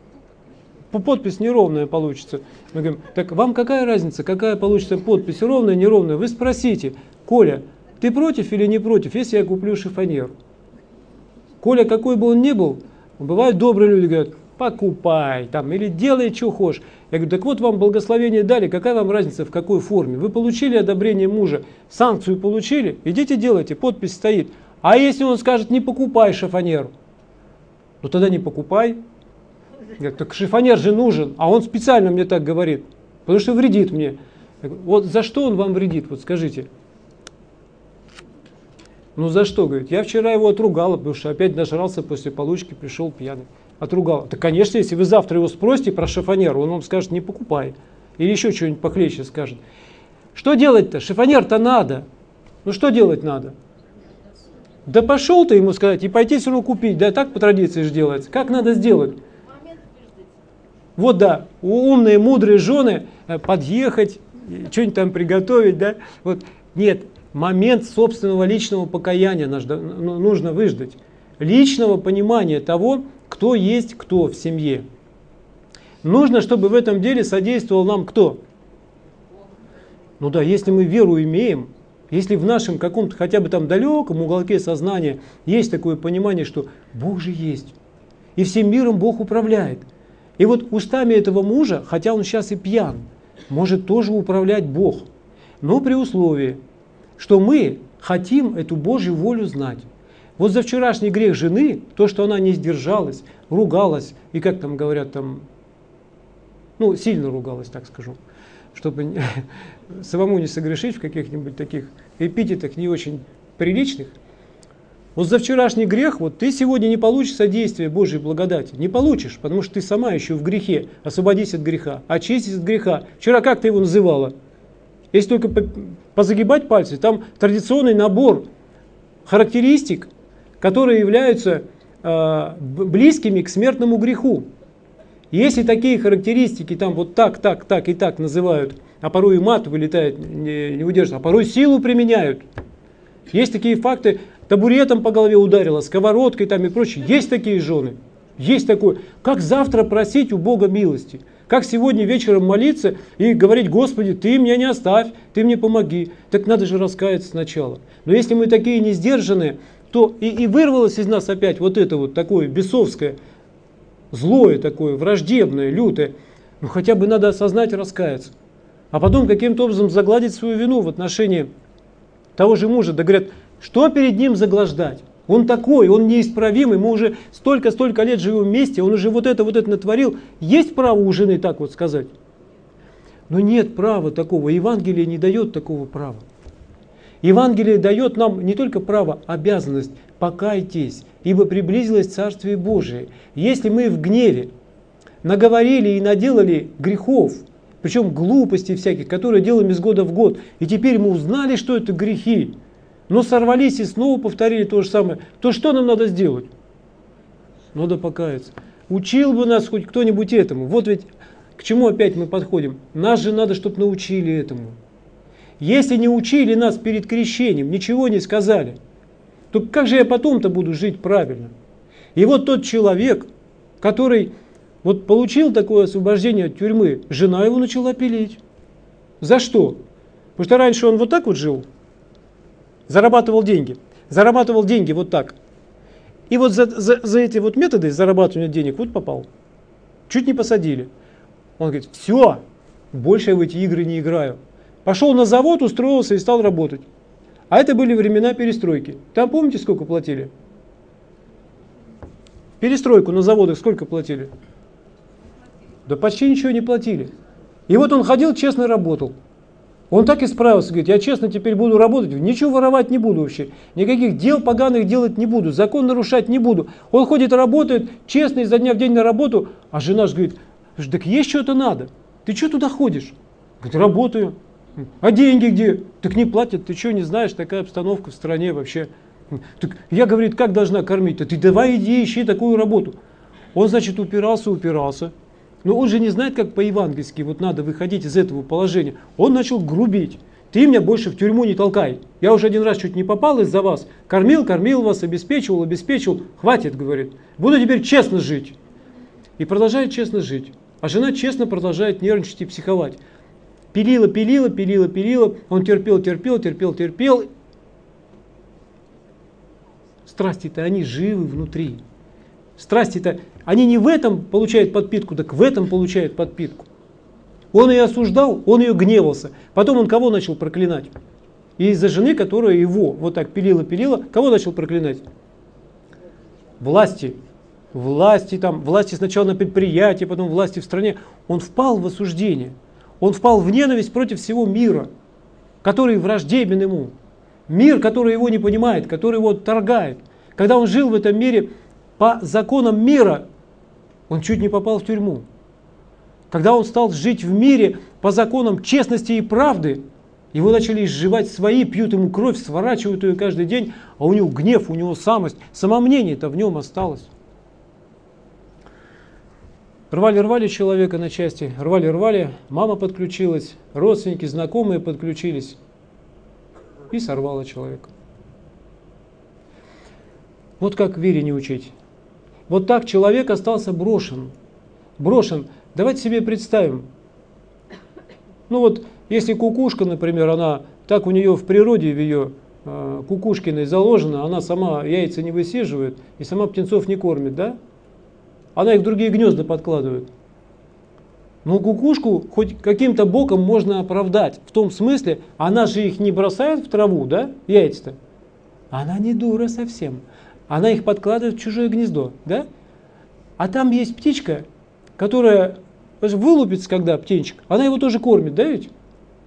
Подпись неровная получится. Мы говорим, так вам какая разница, какая получится подпись, ровная, неровная? Вы спросите, Коля, ты против или не против, если я куплю шифоньер? Коля, какой бы он ни был, бывают добрые люди, говорят, покупай, там, или делай, что хочешь. Я говорю, так вот вам благословение дали, какая вам разница, в какой форме? Вы получили одобрение мужа, санкцию получили, идите делайте, подпись стоит. А если он скажет, не покупай шифоньер, ну тогда не покупай. Говорит, так шифоньер же нужен, а он специально мне так говорит, потому что вредит мне. Говорю, вот за что он вам вредит, вот скажите. Ну за что, говорит, я вчера его отругала, потому что опять нажрался после получки, пришел пьяный. Отругала. Так, конечно, если вы завтра его спросите про шифоньер, он вам скажет, не покупай. Или еще что-нибудь похлеще скажет. Что делать-то? Шифоньер-то надо. Ну что делать надо? Да пошел ты ему сказать и пойти все равно купить. Да так по традиции же делается. Как надо сделать? Вот да, умные, мудрые жены подъехать, что-нибудь там приготовить, да? Вот нет, момент собственного личного покаяния нужно выждать. Личного понимания того, кто есть кто в семье. Нужно, чтобы в этом деле содействовал нам кто? Ну да, если мы веру имеем, если в нашем каком-то хотя бы там далеком уголке сознания есть такое понимание, что Бог же есть, и всем миром Бог управляет. И вот устами этого мужа, хотя он сейчас и пьян, может тоже управлять Бог. Но при условии, что мы хотим эту Божью волю знать. Вот за вчерашний грех жены, то, что она не сдержалась, ругалась, и как там говорят, там, ну, сильно ругалась, так скажу, чтобы самому не согрешить в каких-нибудь таких эпитетах не очень приличных. Вот за вчерашний грех, вот ты сегодня не получишь содействия Божьей благодати. Не получишь, потому что ты сама еще в грехе. Освободись от греха, очистись от греха. Вчера как ты его называла? Если только позагибать пальцы, там традиционный набор характеристик, которые являются э, близкими к смертному греху. Если такие характеристики там вот так, так, так и так называют, а порой и мат вылетает, не, не удерживается, а порой силу применяют. Есть такие факты, табуретом по голове ударила, сковородкой там и прочее. Есть такие жены. Есть такое. Как завтра просить у Бога милости? Как сегодня вечером молиться и говорить: Господи, Ты меня не оставь, Ты мне помоги. Так надо же раскаяться сначала. Но если мы такие не сдержанные, то и, и вырвалось из нас опять вот это вот такое бесовское, злое такое, враждебное, лютое. Ну хотя бы надо осознать и раскаяться. А потом каким-то образом загладить свою вину в отношении того же мужа. Да говорят, что перед ним заглаждать? Он такой, он неисправимый, мы уже столько-столько лет живем вместе, он уже вот это, вот это натворил. Есть право у жены так вот сказать? Но нет права такого, Евангелие не дает такого права. Евангелие дает нам не только право, обязанность: покайтесь, ибо приблизилось Царствие Божие. Если мы в гневе наговорили и наделали грехов, причем глупостей всяких, которые делаем из года в год, и теперь мы узнали, что это грехи, но сорвались и снова повторили то же самое, то что нам надо сделать? Надо покаяться. Учил бы нас хоть кто-нибудь этому. Вот ведь к чему опять мы подходим. Нас же надо, чтобы научили этому. Если не учили нас перед крещением, ничего не сказали, то как же я потом-то буду жить правильно? И вот тот человек, который вот получил такое освобождение от тюрьмы, жена его начала пилить. За что? Потому что раньше он вот так вот жил. Зарабатывал деньги. Зарабатывал деньги вот так. И вот за, за, за эти вот методы зарабатывания денег вот попал. Чуть не посадили. Он говорит: все, больше я в эти игры не играю. Пошел на завод, устроился и стал работать. А это были времена перестройки. Там помните, сколько платили? Перестройку на заводах сколько платили? Да почти ничего не платили. И вот он ходил, честно работал. Он так и справился, говорит: я честно теперь буду работать, ничего воровать не буду вообще, никаких дел поганых делать не буду, закон нарушать не буду. Он ходит, работает, честно, изо дня в день на работу, а жена же говорит: так есть что-то надо, ты что туда ходишь? Говорит: работаю. А деньги где? Так не платят, ты что не знаешь, такая обстановка в стране вообще. Так я, говорит, как должна кормить-то? Ты давай иди ищи такую работу. Он, значит, упирался, упирался. Но он же не знает, как по-евангельски вот надо выходить из этого положения. Он начал грубить. Ты меня больше в тюрьму не толкай. Я уже один раз чуть не попал из-за вас. Кормил, кормил вас, обеспечивал, обеспечивал. Хватит, говорит. Буду теперь честно жить. И продолжает честно жить. А жена честно продолжает нервничать и психовать. Пилила, пилила, пилила, пилила. Он терпел, терпел, терпел, терпел. Страсти-то они живы внутри. Страсти-то, они не в этом получают подпитку, так в этом получают подпитку. Он ее осуждал, он ее гневался. Потом он кого начал проклинать? И из-за жены, которая его вот так пилила-пилила, кого начал проклинать? Власти. Власти там, власти сначала на предприятии, потом власти в стране. Он впал в осуждение. Он впал в ненависть против всего мира, который враждебен ему. Мир, который его не понимает, который его отторгает. Когда он жил в этом мире по законам мира, он чуть не попал в тюрьму. Когда он стал жить в мире по законам честности и правды, его начали изживать свои, пьют ему кровь, сворачивают ее каждый день, а у него гнев, у него самость, самомнение-то в нем осталось. Рвали-рвали человека на части, рвали-рвали, мама подключилась, родственники, знакомые подключились и сорвало человека. Вот как вере не учить. Вот так человек остался брошен. Брошен. Давайте себе представим. Ну вот, если кукушка, например, она так у нее в природе, в ее э, кукушкиной заложено, она сама яйца не высиживает и сама птенцов не кормит, да? Она их в другие гнезда подкладывает. Но кукушку хоть каким-то боком можно оправдать. В том смысле, она же их не бросает в траву, да, яйца-то? Она не дура совсем. Она их подкладывает в чужое гнездо, да? А там есть птичка, которая вылупится, когда птенчик, она его тоже кормит, да ведь?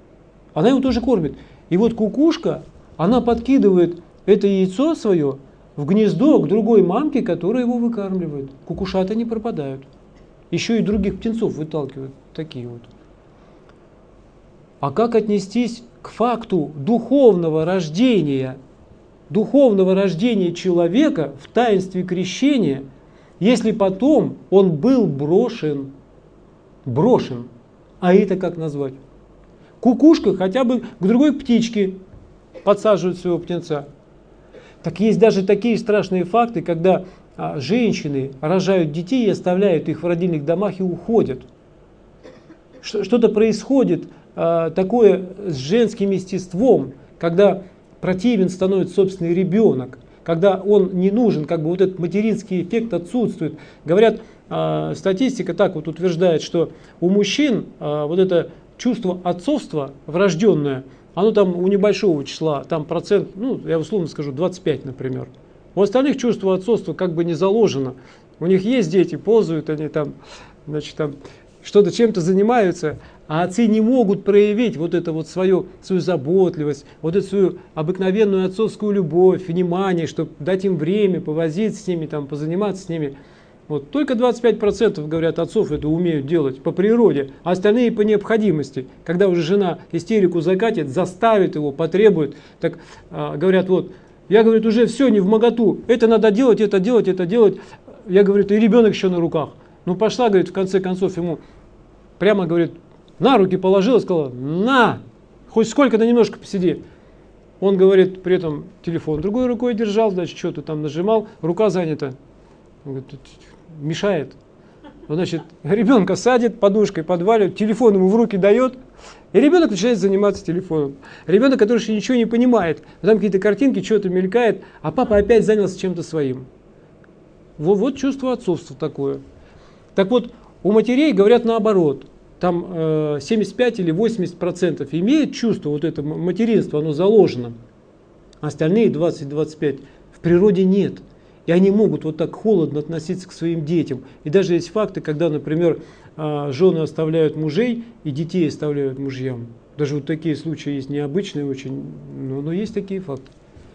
Она его тоже кормит. И вот кукушка, она подкидывает это яйцо свое в гнездо к другой мамке, которая его выкармливает. Кукушата не пропадают. Еще и других птенцов выталкивают такие вот. А как отнестись к факту духовного рождения, духовного рождения человека в таинстве крещения, если потом он был брошен? Брошен. А это как назвать? Кукушка хотя бы к другой птичке подсаживает своего птенца. Так есть даже такие страшные факты, когда а, женщины рожают детей и оставляют их в родильных домах и уходят. Что-то происходит а, такое с женским естеством, когда противен становится собственный ребенок, когда он не нужен, как бы вот этот материнский эффект отсутствует. Говорят, а, статистика так вот утверждает, что у мужчин а, вот это чувство отцовства врожденное, оно там у небольшого числа, там процент, ну я условно скажу, двадцать пять, например. У остальных чувство отцовства как бы не заложено. У них есть дети, ползают они там, значит, там что-то чем-то занимаются, а отцы не могут проявить вот это вот свою, свою заботливость, вот эту свою обыкновенную отцовскую любовь, внимание, чтобы дать им время, повозиться с ними, там, позаниматься с ними. Вот. Только двадцать пять процентов, говорят, отцов это умеют делать по природе, а остальные по необходимости. Когда уже жена истерику закатит, заставит его, потребует, так а, говорят, вот, я, говорю, уже все не вмоготу, это надо делать, это делать, это делать. Я, говорю, и ребенок еще на руках. Ну пошла, говорит, в конце концов ему прямо, говорит, на руки положила, сказала, на, хоть сколько-то немножко посиди. Он, говорит, при этом телефон другой рукой держал, значит, что-то там нажимал, рука занята. Он говорит, мешает. Он, значит, ребенка садит, подушкой подваливает, телефон ему в руки дает, и ребенок начинает заниматься телефоном. Ребенок, который еще ничего не понимает, там какие-то картинки, что-то мелькает, а папа опять занялся чем-то своим. Вот, вот чувство отцовства такое. Так вот, у матерей говорят наоборот. Там э, семьдесят пять или восемьдесят процентов имеет чувство, вот это материнство, оно заложено. Остальные двадцать-двадцать пять в природе нет. И они могут вот так холодно относиться к своим детям. И даже есть факты, когда, например, жены оставляют мужей и детей оставляют мужьям. Даже вот такие случаи есть необычные очень, но, но есть такие факты.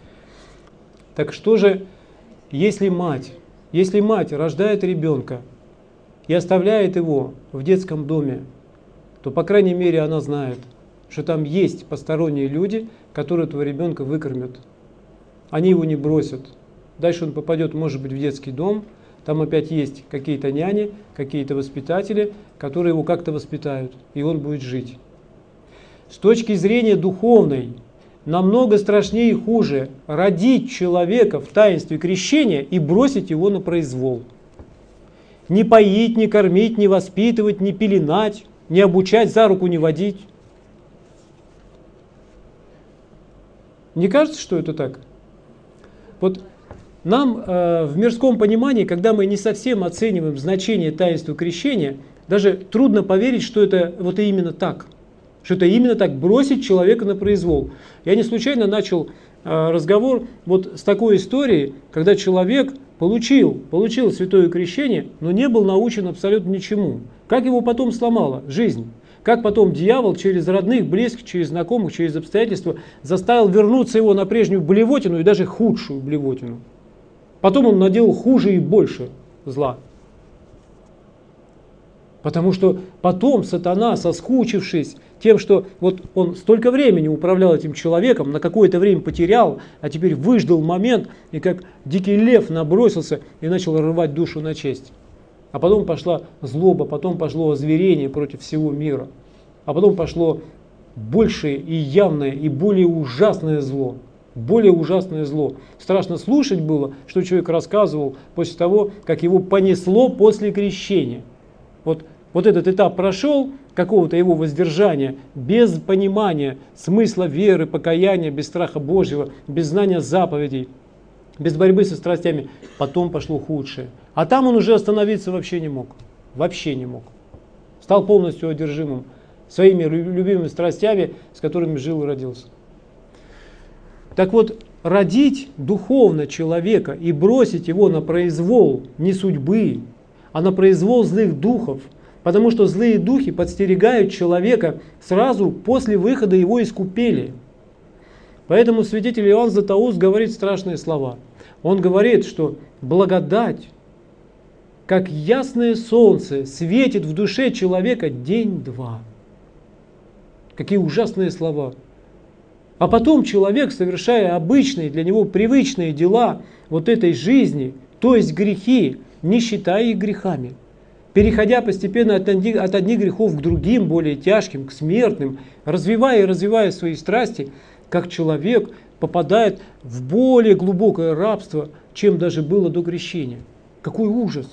Так что же, если мать, если мать рождает ребенка и оставляет его в детском доме, то, по крайней мере, она знает, что там есть посторонние люди, которые этого ребенка выкормят. Они его не бросят. Дальше он попадет, может быть, в детский дом, там опять есть какие-то няни, какие-то воспитатели, которые его как-то воспитают, и он будет жить. С точки зрения духовной, намного страшнее и хуже родить человека в таинстве крещения и бросить его на произвол. Не поить, не кормить, не воспитывать, не пеленать, не обучать, за руку не водить. Не кажется, что это так? Вот нам э, в мирском понимании, когда мы не совсем оцениваем значение таинства крещения, даже трудно поверить, что это вот именно так. Что это именно так, бросить человека на произвол. Я не случайно начал э, разговор вот с такой историей, когда человек получил, получил святое крещение, но не был научен абсолютно ничему. Как его потом сломала жизнь? Как потом дьявол через родных, близких, через знакомых, через обстоятельства заставил вернуться его на прежнюю блевотину и даже худшую блевотину. Потом он наделал хуже и больше зла. Потому что потом сатана, соскучившись тем, что вот он столько времени управлял этим человеком, на какое-то время потерял, а теперь выждал момент и как дикий лев набросился и начал рвать душу на части. А потом пошла злоба, потом пошло озверение против всего мира. А потом пошло большее и явное, и более ужасное зло. Более ужасное зло. Страшно слушать было, что человек рассказывал после того, как его понесло после крещения. Вот, вот этот этап прошел, какого-то его воздержания, без понимания смысла веры, покаяния, без страха Божьего, без знания заповедей, без борьбы со страстями. Потом пошло худшее. А там он уже остановиться вообще не мог. Вообще не мог. Стал полностью одержимым своими любимыми страстями, с которыми жил и родился. Так вот, родить духовно человека и бросить его на произвол не судьбы, а на произвол злых духов, потому что злые духи подстерегают человека сразу после выхода его из купели. Поэтому святитель Иоанн Златоуст говорит страшные слова. Он говорит, что благодать, как ясное солнце, светит в душе человека день-два. Какие ужасные слова. А потом человек, совершая обычные, для него привычные дела вот этой жизни, то есть грехи, не считая их грехами, переходя постепенно от одних, от одних грехов к другим, более тяжким, к смертным, развивая и развивая свои страсти, как человек попадает в более глубокое рабство, чем даже было до крещения. Какой ужас!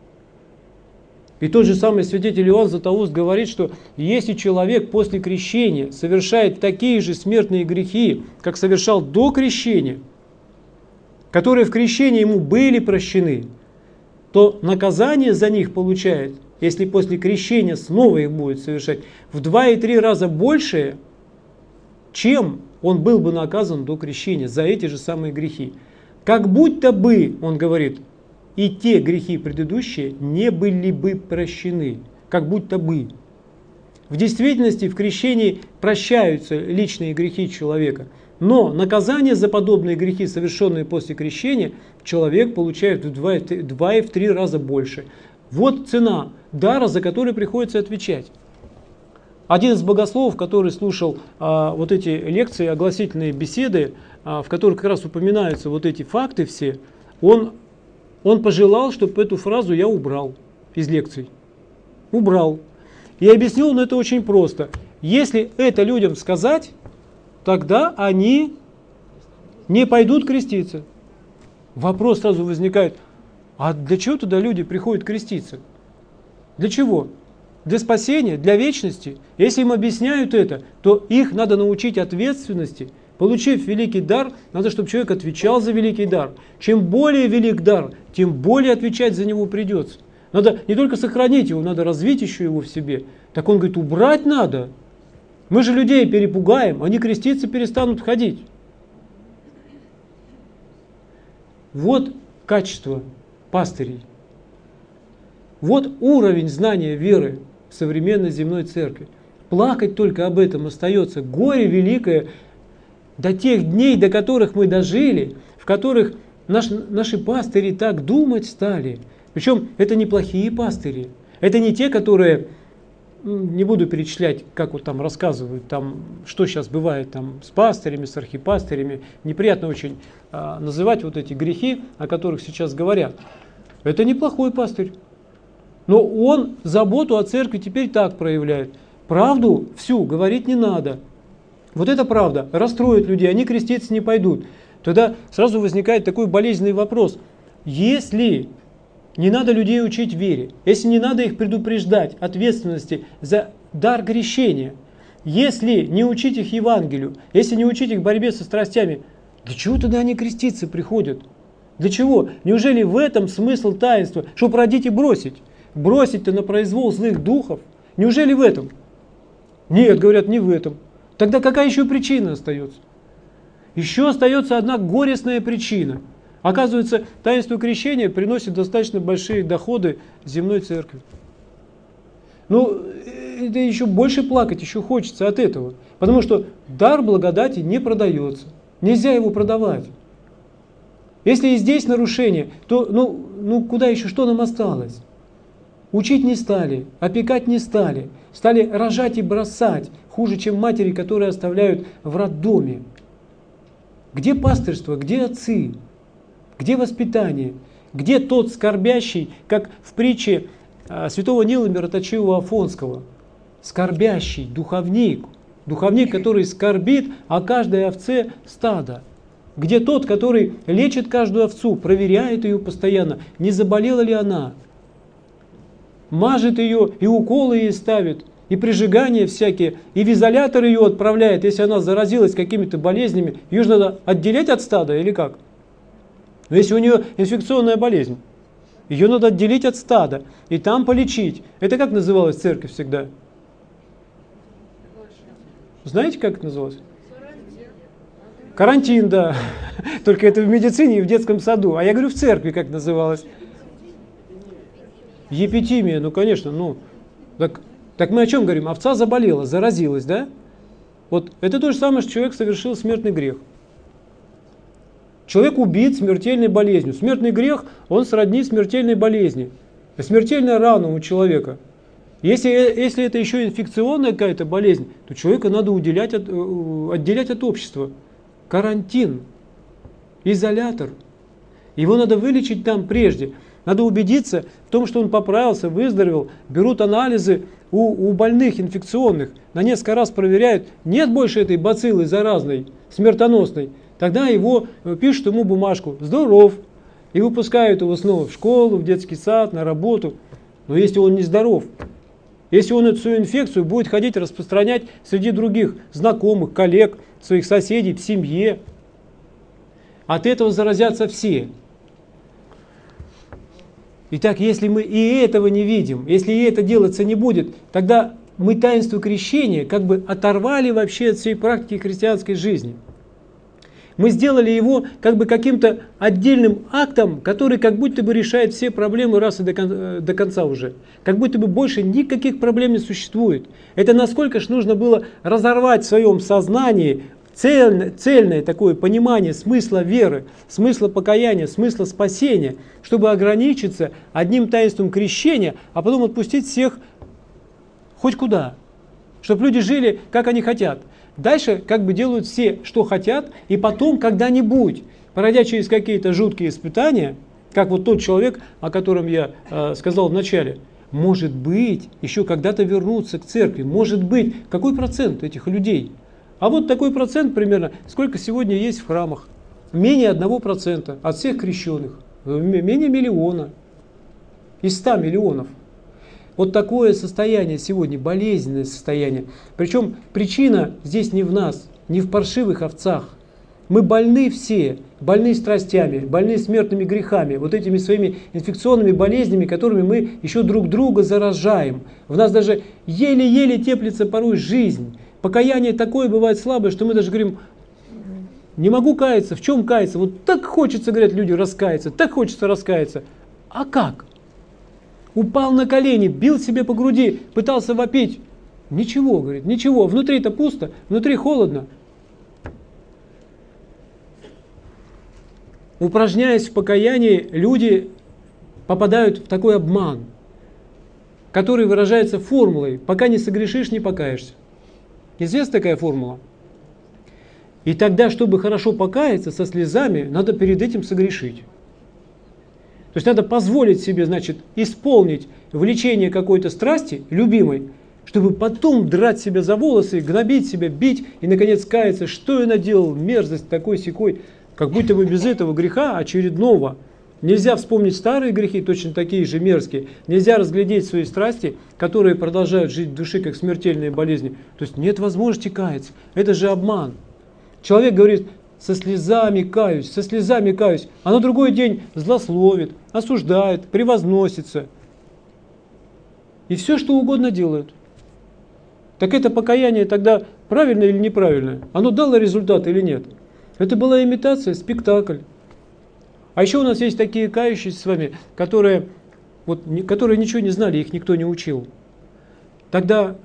И тот же самый святитель Иоанн Златоуст говорит, что если человек после крещения совершает такие же смертные грехи, как совершал до крещения, которые в крещении ему были прощены, то наказание за них получает, если после крещения снова их будет совершать, в два и три раза большее, чем он был бы наказан до крещения за эти же самые грехи. Как будто бы, он говорит, и те грехи предыдущие не были бы прощены. Как будто бы. В действительности в крещении прощаются личные грехи человека. Но наказание за подобные грехи, совершенные после крещения, человек получает в два и в три раза больше. Вот цена дара, за который приходится отвечать. Один из богословов, который слушал а, вот эти лекции, огласительные беседы, а, в которых как раз упоминаются вот эти факты все, он, он пожелал, чтобы эту фразу я убрал из лекций. Убрал. И объяснил он это очень просто. Если это людям сказать, тогда они не пойдут креститься. Вопрос сразу возникает, а для чего тогда люди приходят креститься? Для чего? Для спасения, для вечности. Если им объясняют это, то их надо научить ответственности. Получив великий дар, надо, чтобы человек отвечал за великий дар. Чем более велик дар, тем более отвечать за него придется. Надо не только сохранить его, надо развить еще его в себе. Так он говорит, убрать надо. Мы же людей перепугаем, они креститься перестанут ходить. Вот качество пастырей. Вот уровень знания веры в современной земной церкви. Плакать только об этом остается. Горе великое до тех дней, до которых мы дожили, в которых наш, наши пастыри так думать стали. Причем это не плохие пастыри. Это не те, которые, не буду перечислять, как вот там рассказывают, там, что сейчас бывает там, с пастырями, с архипастырями. Неприятно очень а, называть вот эти грехи, о которых сейчас говорят. Это неплохой пастырь. Но он заботу о церкви теперь так проявляет. Правду всю говорить не надо. Вот это правда. Расстроит людей, они креститься не пойдут. Тогда сразу возникает такой болезненный вопрос. Если не надо людей учить вере, если не надо их предупреждать ответственности за дар крещения, если не учить их Евангелию, если не учить их борьбе со страстями, для чего тогда они креститься приходят? Для чего? Неужели в этом смысл таинства? Чтобы родить и бросить? Бросить-то на произвол злых духов? Неужели в этом? Нет, говорят, не в этом. Тогда какая еще причина остается? Еще остается одна горестная причина. Оказывается, таинство крещения приносит достаточно большие доходы земной церкви. Ну, это еще больше плакать еще хочется от этого. Потому что дар благодати не продается. Нельзя его продавать. Если и здесь нарушение, то ну, ну куда еще, что нам осталось? Учить не стали, опекать не стали, стали рожать и бросать, хуже, чем матери, которые оставляют в роддоме. Где пастырство, где отцы, где воспитание, где тот скорбящий, как в притче а, святого Нила Мироточивого Афонского, скорбящий духовник, духовник, который скорбит о каждой овце стада. Где тот, который лечит каждую овцу, проверяет ее постоянно, не заболела ли она, мажет ее и уколы ей ставит, и прижигания всякие, и в изолятор ее отправляет, если она заразилась какими-то болезнями. Ее же надо отделять от стада или как? Но если у нее инфекционная болезнь, ее надо отделить от стада и там полечить. Это как называлась церковь всегда? Знаете, как это называлось? Карантин, да. Только это в медицине и в детском саду. А я говорю, в церкви как называлось? Епитимия, ну конечно, ну. Так, так мы о чем говорим? Овца заболела, заразилась, да? Вот это то же самое, что человек совершил смертный грех. Человек убит смертельной болезнью. Смертный грех, он сродни смертельной болезни. Смертельная рана у человека. Если, если это еще инфекционная какая-то болезнь, то человека надо уделять от, отделять от общества. Карантин, изолятор. Его надо вылечить там прежде. Надо убедиться в том, что он поправился, выздоровел. Берут анализы у, у больных инфекционных. На несколько раз проверяют, нет больше этой бациллы заразной, смертоносной. Тогда его пишут ему бумажку «Здоров». И выпускают его снова в школу, в детский сад, на работу. Но если он не здоров, если он эту свою инфекцию будет ходить распространять среди других знакомых, коллег, своих соседей, в семье, от этого заразятся все. Итак, если мы и этого не видим, если и это делаться не будет, тогда мы таинство крещения как бы оторвали вообще от всей практики христианской жизни. Мы сделали его как бы каким-то отдельным актом, который как будто бы решает все проблемы раз и до, кон до конца уже. Как будто бы больше никаких проблем не существует. Это насколько же нужно было разорвать в своем сознании цельное, цельное такое понимание смысла веры, смысла покаяния, смысла спасения, чтобы ограничиться одним таинством крещения, а потом отпустить всех хоть куда. Чтобы люди жили, как они хотят. Дальше как бы делают все, что хотят, и потом когда-нибудь, пройдя через какие-то жуткие испытания, как вот тот человек, о котором я э, сказал в начале, может быть, еще когда-то вернуться к церкви, может быть, какой процент этих людей? А вот такой процент примерно, сколько сегодня есть в храмах? Менее одного процента от всех крещенных, менее миллиона, из ста миллионов. Вот такое состояние сегодня, болезненное состояние. Причем причина здесь не в нас, не в паршивых овцах. Мы больны все, больны страстями, больны смертными грехами, вот этими своими инфекционными болезнями, которыми мы еще друг друга заражаем. В нас даже еле-еле теплится порой жизнь. Покаяние такое бывает слабое, что мы даже говорим, не могу каяться, в чем каяться? Вот так хочется, говорят люди, раскаяться, так хочется раскаяться. А как? Упал на колени, бил себе по груди, пытался вопить. Ничего, говорит, ничего. Внутри-то пусто, внутри холодно. Упражняясь в покаянии, люди попадают в такой обман, который выражается формулой «пока не согрешишь, не покаешься». Известна такая формула? И тогда, чтобы хорошо покаяться со слезами, надо перед этим согрешить. То есть надо позволить себе, значит, исполнить влечение какой-то страсти, любимой, чтобы потом драть себя за волосы, гнобить себя, бить и, наконец, каяться, что я наделал, мерзость такой-сякой, как будто бы без этого греха очередного. Нельзя вспомнить старые грехи, точно такие же мерзкие. Нельзя разглядеть свои страсти, которые продолжают жить в душе, как смертельные болезни. То есть нет возможности каяться. Это же обман. Человек говорит, со слезами каюсь, со слезами каюсь, а на другой день злословит, осуждает, превозносится. И все, что угодно делают. Так это покаяние тогда правильное или неправильное? Оно дало результат или нет? Это была имитация, спектакль. А еще у нас есть такие кающиеся с вами, которые, вот, которые ничего не знали, их никто не учил. Тогда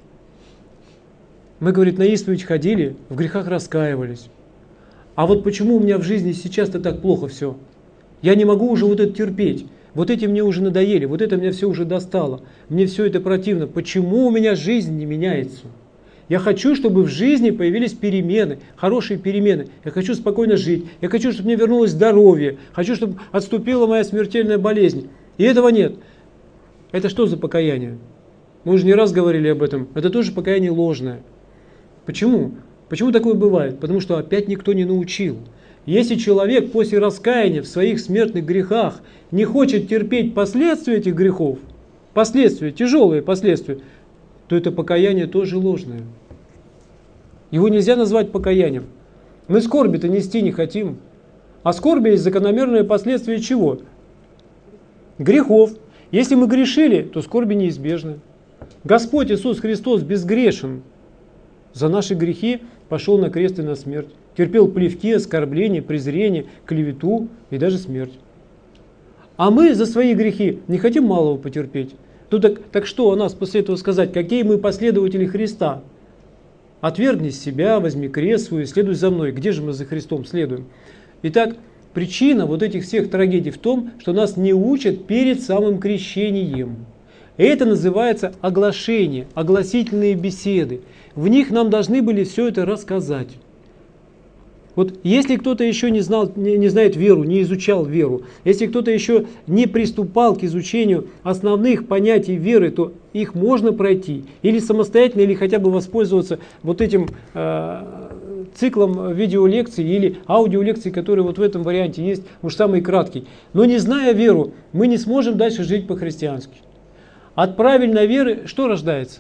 мы, говорит, на исповедь ходили, в грехах раскаивались. А вот почему у меня в жизни сейчас-то так плохо все? Я не могу уже вот это терпеть. Вот эти мне уже надоели, вот это меня все уже достало. Мне все это противно. Почему у меня жизнь не меняется? Я хочу, чтобы в жизни появились перемены, хорошие перемены. Я хочу спокойно жить. Я хочу, чтобы мне вернулось здоровье. Хочу, чтобы отступила моя смертельная болезнь. И этого нет. Это что за покаяние? Мы уже не раз говорили об этом. Это тоже покаяние ложное. Почему? Почему такое бывает? Потому что опять никто не научил. Если человек после раскаяния в своих смертных грехах не хочет терпеть последствия этих грехов, последствия, тяжелые последствия, то это покаяние тоже ложное. Его нельзя назвать покаянием. Мы скорби-то нести не хотим. А скорби есть закономерное последствие чего? Грехов. Если мы грешили, то скорби неизбежны. Господь Иисус Христос безгрешен. За наши грехи пошел на крест и на смерть. Терпел плевки, оскорбления, презрение, клевету и даже смерть. А мы за свои грехи не хотим малого потерпеть. Ну так, так что о нас после этого сказать? Какие мы последователи Христа? Отвергни себя, возьми крест свой и следуй за мной. Где же мы за Христом следуем? Итак, причина вот этих всех трагедий в том, что нас не учат перед самым крещением. Это называется оглашение, огласительные беседы. В них нам должны были все это рассказать. Вот если кто-то еще не знал, не, не знает веру, не изучал веру, если кто-то еще не приступал к изучению основных понятий веры, то их можно пройти или самостоятельно, или хотя бы воспользоваться вот этим э, циклом видеолекций или аудиолекций, которые вот в этом варианте есть, уж самый краткий. Но не зная веру, мы не сможем дальше жить по-христиански. От правильной веры что рождается?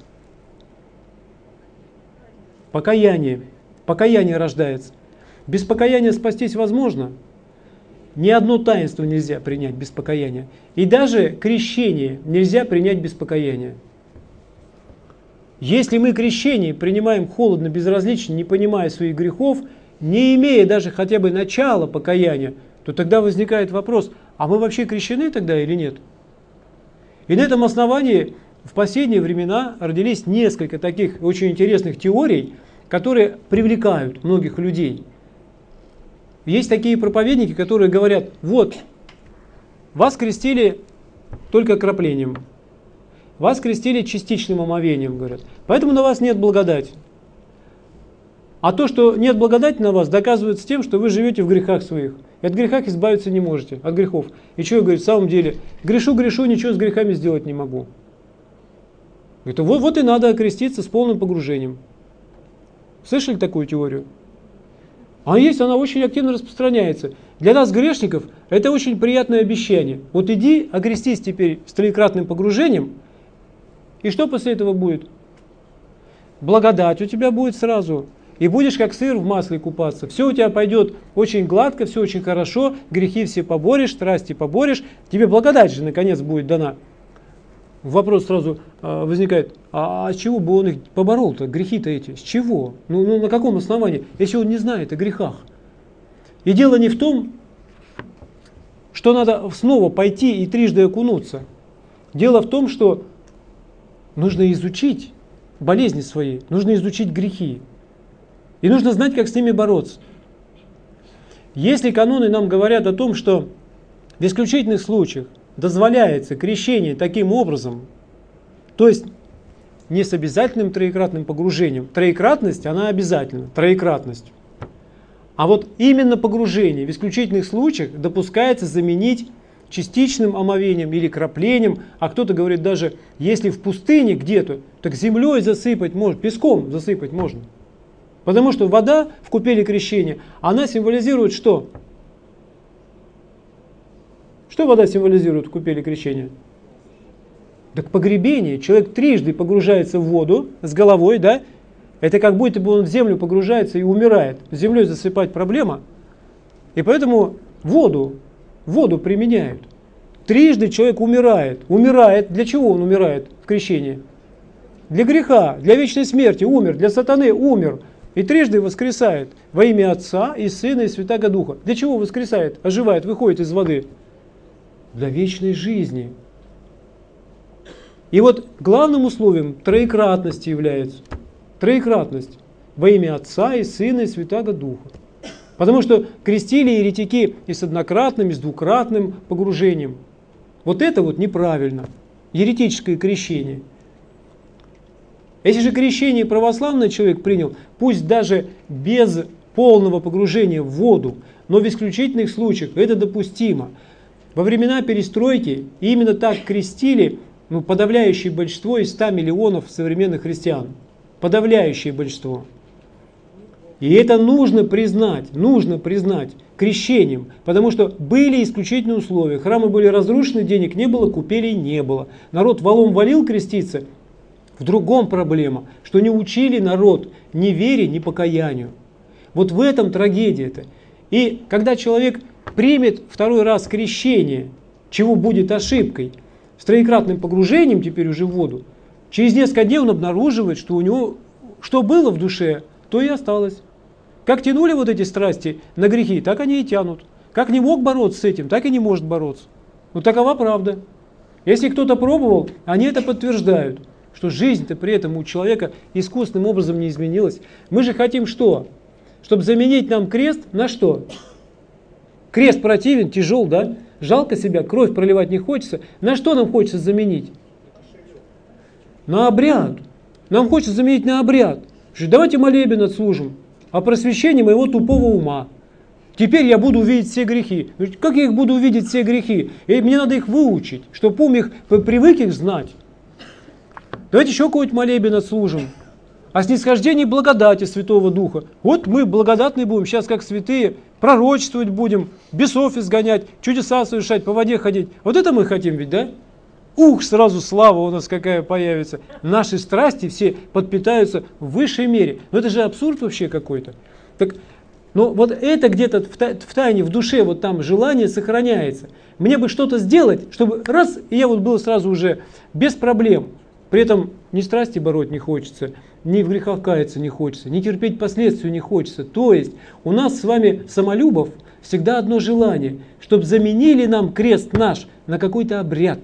Покаяние. Покаяние рождается. Без покаяния спастись возможно? Ни одно таинство нельзя принять без покаяния. И даже крещение нельзя принять без покаяния. Если мы крещение принимаем холодно, безразлично, не понимая своих грехов, не имея даже хотя бы начала покаяния, то тогда возникает вопрос, а мы вообще крещены тогда или нет? И на этом основании в последние времена родились несколько таких очень интересных теорий, которые привлекают многих людей. Есть такие проповедники, которые говорят, вот, вас крестили только окроплением, вас крестили частичным омовением, говорят, поэтому на вас нет благодати. А то, что нет благодати на вас, доказывается тем, что вы живете в грехах своих. И от грехах избавиться не можете, от грехов. И что я говорю, в самом деле, грешу, грешу, ничего с грехами сделать не могу. Говорит, вот, вот и надо окреститься с полным погружением. Слышали такую теорию? А есть, она очень активно распространяется. Для нас, грешников, это очень приятное обещание. Вот иди, окрестись теперь с троекратным погружением, и что после этого будет? Благодать у тебя будет сразу. И будешь как сыр в масле купаться. Все у тебя пойдет очень гладко, все очень хорошо, грехи все поборешь, страсти поборешь. Тебе благодать же наконец будет дана. Вопрос сразу э, возникает, а, а с чего бы он их поборол-то, грехи-то эти? С чего? Ну, ну на каком основании, если он не знает о грехах? И дело не в том, что надо снова пойти и трижды окунуться. Дело в том, что нужно изучить болезни свои, нужно изучить грехи. И нужно знать, как с ними бороться. Если каноны нам говорят о том, что в исключительных случаях дозволяется крещение таким образом, то есть не с обязательным троекратным погружением. Троекратность, она обязательна, троекратность. А вот именно погружение в исключительных случаях допускается заменить частичным омовением или краплением, а кто-то говорит даже, если в пустыне где-то, так землей засыпать можно, песком засыпать можно. Потому что вода в купели крещения, она символизирует что? Что вода символизирует в купели крещения? Так погребение. Человек трижды погружается в воду с головой, да? Это как будто бы он в землю погружается и умирает. Землей засыпать проблема. И поэтому воду, воду применяют. Трижды человек умирает. Умирает. Для чего он умирает в крещении? Для греха, для вечной смерти умер, для сатаны умер. И трижды воскресает во имя Отца и Сына и Святаго Духа. Для чего воскресает? Оживает, выходит из воды. Для вечной жизни. И вот главным условием троекратности является троекратность во имя Отца и Сына и Святаго Духа. Потому что крестили еретики и с однократным, и с двукратным погружением. Вот это вот неправильно. Еретическое крещение. Если же крещение православный человек принял, пусть даже без полного погружения в воду, но в исключительных случаях это допустимо. Во времена перестройки именно так крестили ну, подавляющее большинство из ста миллионов современных христиан. Подавляющее большинство. И это нужно признать, нужно признать крещением, потому что были исключительные условия. Храмы были разрушены, денег не было, купелей не было. Народ валом валил креститься. В другом проблема, что не учили народ ни вере, ни покаянию. Вот в этом трагедия-то. И когда человек примет второй раз крещение, чего будет ошибкой, с троекратным погружением теперь уже в воду, через несколько дней он обнаруживает, что у него, что было в душе, то и осталось. Как тянули вот эти страсти на грехи, так они и тянут. Как не мог бороться с этим, так и не может бороться. Вот такова правда. Если кто-то пробовал, они это подтверждают, что жизнь-то при этом у человека искусственным образом не изменилась. Мы же хотим что? Чтобы заменить нам крест на что? Крест противен, тяжел, да? Жалко себя, кровь проливать не хочется. На что нам хочется заменить? На обряд. Нам хочется заменить на обряд. Давайте молебен отслужим о просвещении моего тупого ума. Теперь я буду увидеть все грехи. Как я их буду увидеть все грехи? И мне надо их выучить, чтобы ум их привык их знать. Давайте еще какой-нибудь молебен отслужим. О снисхождении благодати Святого Духа. Вот мы благодатные будем, сейчас как святые, пророчествовать будем, бесов изгонять, чудеса совершать, по воде ходить. Вот это мы хотим ведь, да? Ух, сразу слава у нас какая появится. Наши страсти все подпитаются в высшей мере. Но это же абсурд вообще какой-то. Так, но вот это где-то в тайне, в душе, вот там желание сохраняется. Мне бы что-то сделать, чтобы раз, и я вот был сразу уже без проблем. При этом ни страсти бороть не хочется, ни в грехах каяться не хочется, ни терпеть последствия не хочется. То есть у нас с вами, самолюбов, всегда одно желание, чтобы заменили нам крест наш на какой-то обряд.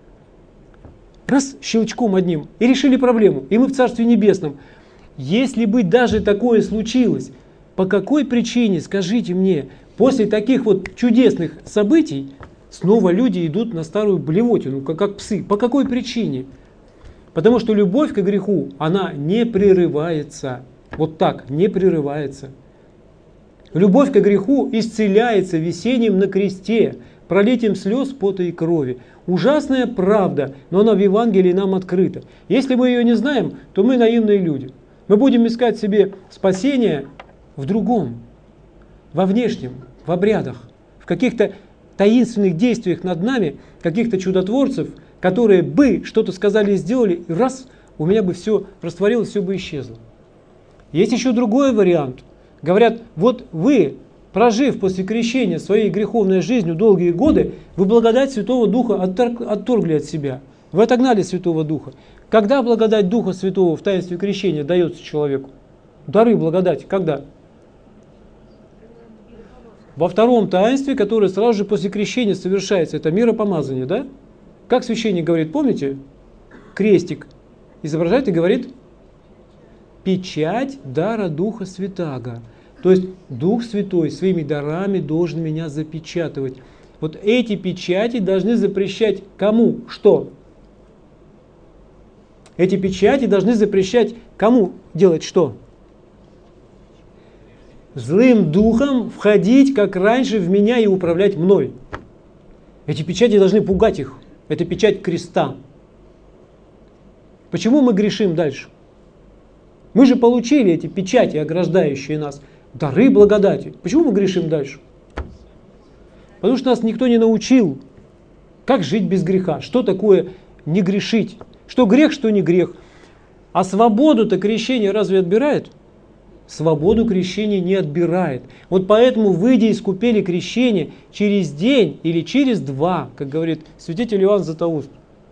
Раз, щелчком одним, и решили проблему, и мы в Царстве Небесном. Если бы даже такое случилось, по какой причине, скажите мне, после таких вот чудесных событий, снова люди идут на старую блевотину, как, как псы? По какой причине? Потому что любовь к греху, она не прерывается. Вот так, не прерывается. Любовь к греху исцеляется висением на кресте, пролитием слез, пота и крови. Ужасная правда, но она в Евангелии нам открыта. Если мы ее не знаем, то мы наивные люди. Мы будем искать себе спасение в другом, во внешнем, в обрядах, в каких-то таинственных действиях над нами, каких-то чудотворцев, которые бы что-то сказали и сделали, и раз, у меня бы все растворилось, все бы исчезло. Есть еще другой вариант. Говорят, вот вы, прожив после крещения своей греховной жизнью долгие годы, вы благодать Святого Духа отторгли от себя. Вы отогнали Святого Духа. Когда благодать Духа Святого в таинстве крещения дается человеку? Дары благодати, когда? Во втором таинстве, которое сразу же после крещения совершается, это миропомазание, да? Как священник говорит, помните? Крестик изображает и говорит: печать дара Духа Святаго. То есть Дух Святой своими дарами должен меня запечатывать. Вот эти печати должны запрещать кому? Что? Эти печати должны запрещать кому делать что? Злым духом входить, как раньше, в меня и управлять мной. Эти печати должны пугать их. Это печать креста. Почему мы грешим дальше? Мы же получили эти печати, ограждающие нас. Дары благодати. Почему мы грешим дальше? Потому что нас никто не научил, как жить без греха. Что такое не грешить? Что грех, что не грех. А свободу-то крещение разве отбирает? Свободу крещение не отбирает. Вот поэтому, выйдя из купели крещения, через день или через два, как говорит святитель Иоанн Златоуст,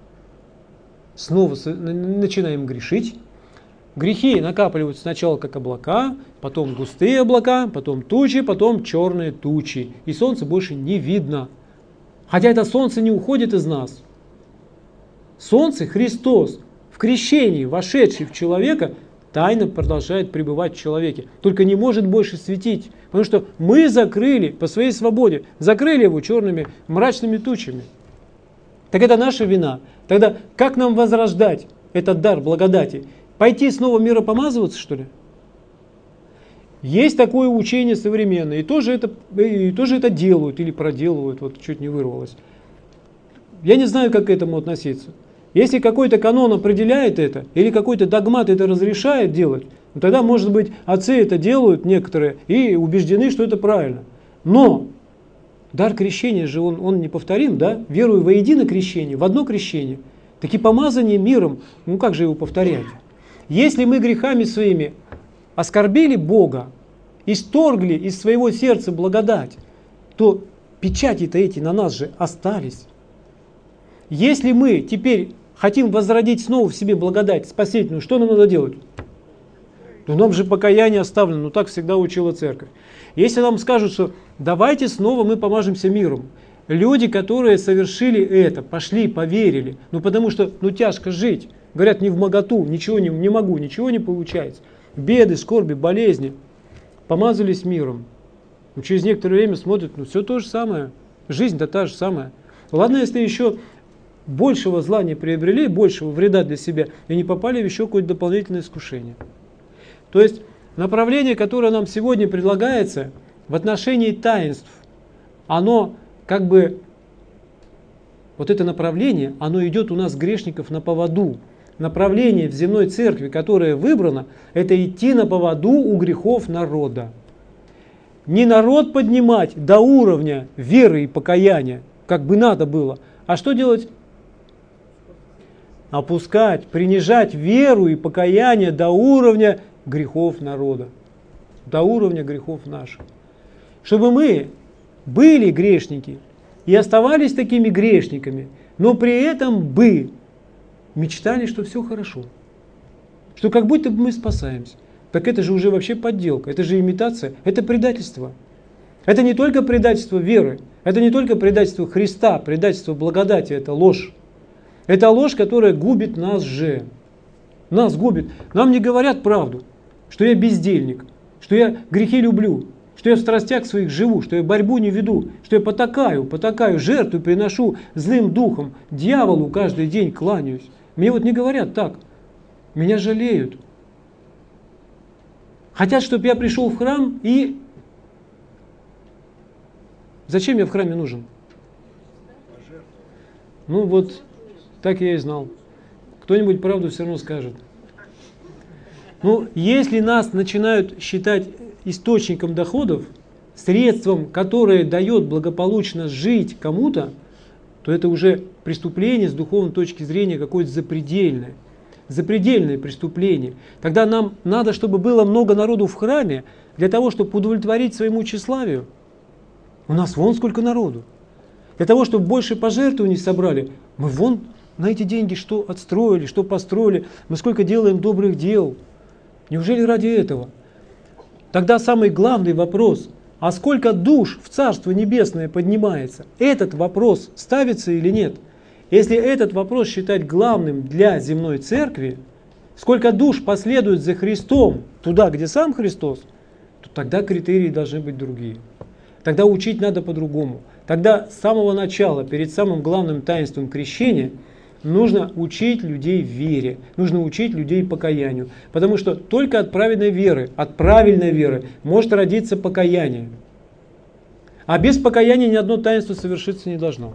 снова начинаем грешить. Грехи накапливаются сначала как облака, потом густые облака, потом тучи, потом черные тучи. И солнце больше не видно. Хотя это солнце не уходит из нас. Солнце, Христос, в крещении, вошедший в человека, тайно продолжает пребывать в человеке. Только не может больше светить. Потому что мы закрыли по своей свободе, закрыли его черными мрачными тучами. Так это наша вина. Тогда как нам возрождать этот дар благодати? Пойти снова миропомазываться, что ли? Есть такое учение современное, и тоже это, и тоже это делают или проделывают, вот чуть не вырвалось. Я не знаю, как к этому относиться. Если какой-то канон определяет это, или какой-то догмат это разрешает делать, ну, тогда, может быть, отцы это делают некоторые и убеждены, что это правильно. Но дар крещения же он, он неповторим, да? Верую воедино крещение, в одно крещение. Так и помазание миром, ну как же его повторять? Если мы грехами своими оскорбили Бога, исторгли из своего сердца благодать, то печати-то эти на нас же остались. Если мы теперь хотим возродить снова в себе благодать спасительную, что нам надо делать? Ну нам же покаяние оставлено, ну так всегда учила церковь. Если нам скажут, что давайте снова мы помажемся миром, люди, которые совершили это, пошли, поверили, ну потому что ну тяжко жить. Говорят, не вмоготу, ничего не, не могу, ничего не получается. Беды, скорби, болезни. Помазались миром. Но через некоторое время смотрят, ну все то же самое, жизнь-то та же самая. Ладно, если еще большего зла не приобрели, большего вреда для себя, и не попали в еще какое-то дополнительное искушение. То есть направление, которое нам сегодня предлагается в отношении таинств, оно как бы, вот это направление, оно идет у нас грешников на поводу. Направление в земной церкви, которое выбрано, это идти на поводу у грехов народа. Не народ поднимать до уровня веры и покаяния, как бы надо было, а что делать? Опускать, принижать веру и покаяние до уровня грехов народа, до уровня грехов наших. Чтобы мы были грешники и оставались такими грешниками, но при этом бы мечтали, что все хорошо, что как будто бы мы спасаемся. Так это же уже вообще подделка, это же имитация, это предательство. Это не только предательство веры, это не только предательство Христа, предательство благодати, это ложь. Это ложь, которая губит нас же. Нас губит. Нам не говорят правду, что я бездельник, что я грехи люблю, что я в страстях своих живу, что я борьбу не веду, что я потакаю, потакаю, жертву приношу злым духом, дьяволу каждый день кланяюсь. Мне вот не говорят так. Меня жалеют. Хотят, чтобы я пришел в храм и... Зачем я в храме нужен? Ну вот, так я и знал. Кто-нибудь правду все равно скажет. Ну, если нас начинают считать источником доходов, средством, которое дает благополучно жить кому-то, то это уже преступление с духовной точки зрения какое-то запредельное. Запредельное преступление. Тогда нам надо, чтобы было много народу в храме, для того, чтобы удовлетворить своему тщеславию. У нас вон сколько народу. Для того, чтобы больше пожертвований собрали, мы вон на эти деньги что отстроили, что построили, мы сколько делаем добрых дел. Неужели ради этого? Тогда самый главный вопрос, а сколько душ в Царство Небесное поднимается? Этот вопрос ставится или нет? Если этот вопрос считать главным для земной церкви, сколько душ последует за Христом туда, где сам Христос, то тогда критерии должны быть другие. Тогда учить надо по-другому. Тогда с самого начала, перед самым главным таинством крещения, нужно учить людей вере, нужно учить людей покаянию. Потому что только от правильной веры, от правильной веры может родиться покаяние. А без покаяния ни одно таинство совершиться не должно.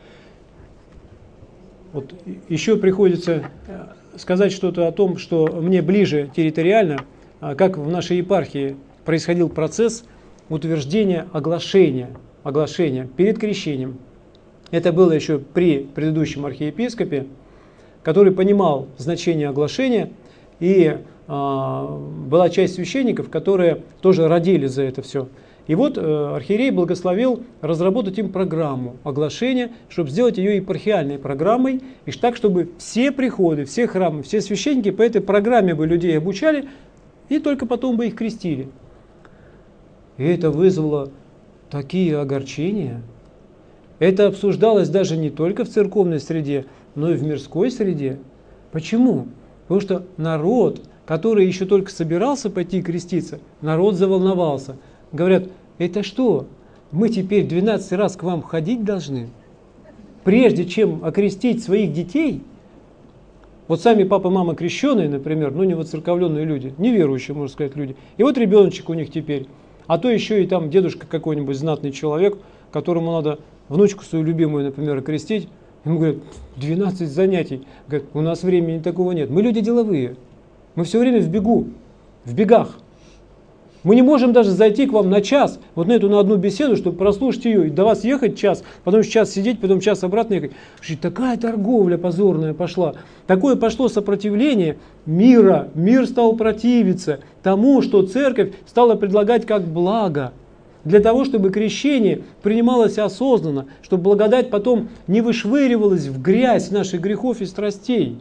Вот еще приходится сказать что-то о том, что мне ближе территориально, как в нашей епархии происходил процесс утверждения оглашения, оглашения перед крещением. Это было еще при предыдущем архиепископе, который понимал значение оглашения, и э, была часть священников, которые тоже родили за это все. И вот э, архиерей благословил разработать им программу оглашения, чтобы сделать ее епархиальной программой, и так, чтобы все приходы, все храмы, все священники по этой программе бы людей обучали, и только потом бы их крестили. И это вызвало такие огорчения. Это обсуждалось даже не только в церковной среде, но и в мирской среде. Почему? Потому что народ, который еще только собирался пойти креститься, народ заволновался. Говорят, это что, мы теперь двенадцать раз к вам ходить должны? Прежде чем окрестить своих детей? Вот сами папа и мама крещеные, например, ну не воцерковленные люди, неверующие, можно сказать, люди. И вот ребеночек у них теперь. А то еще и там дедушка какой-нибудь знатный человек, которому надо внучку свою любимую, например, окрестить. Ему говорят, двенадцать занятий. Говорят, у нас времени такого нет. Мы люди деловые. Мы все время в бегу, в бегах. Мы не можем даже зайти к вам на час, вот на эту на одну беседу, чтобы прослушать ее, и до вас ехать час, потом час сидеть, потом час обратно ехать. Такая торговля позорная пошла. Такое пошло сопротивление мира. Мир стал противиться тому, что церковь стала предлагать как благо. Для того, чтобы крещение принималось осознанно, чтобы благодать потом не вышвыривалась в грязь наших грехов и страстей.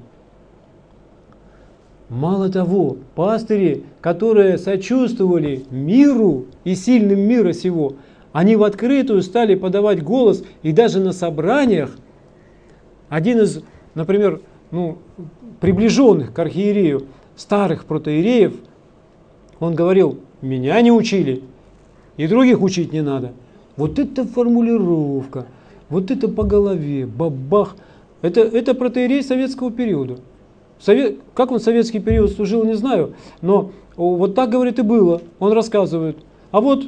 Мало того, пастыри, которые сочувствовали миру и сильным мира сего, они в открытую стали подавать голос, и даже на собраниях один из, например, ну, приближенных к архиерею, старых протоиереев, он говорил, меня не учили, и других учить не надо. Вот это формулировка, вот это по голове, бабах. Это, это протоиерей советского периода. Совет, как он в советский период служил, не знаю, но вот так, говорит, и было. Он рассказывает. А вот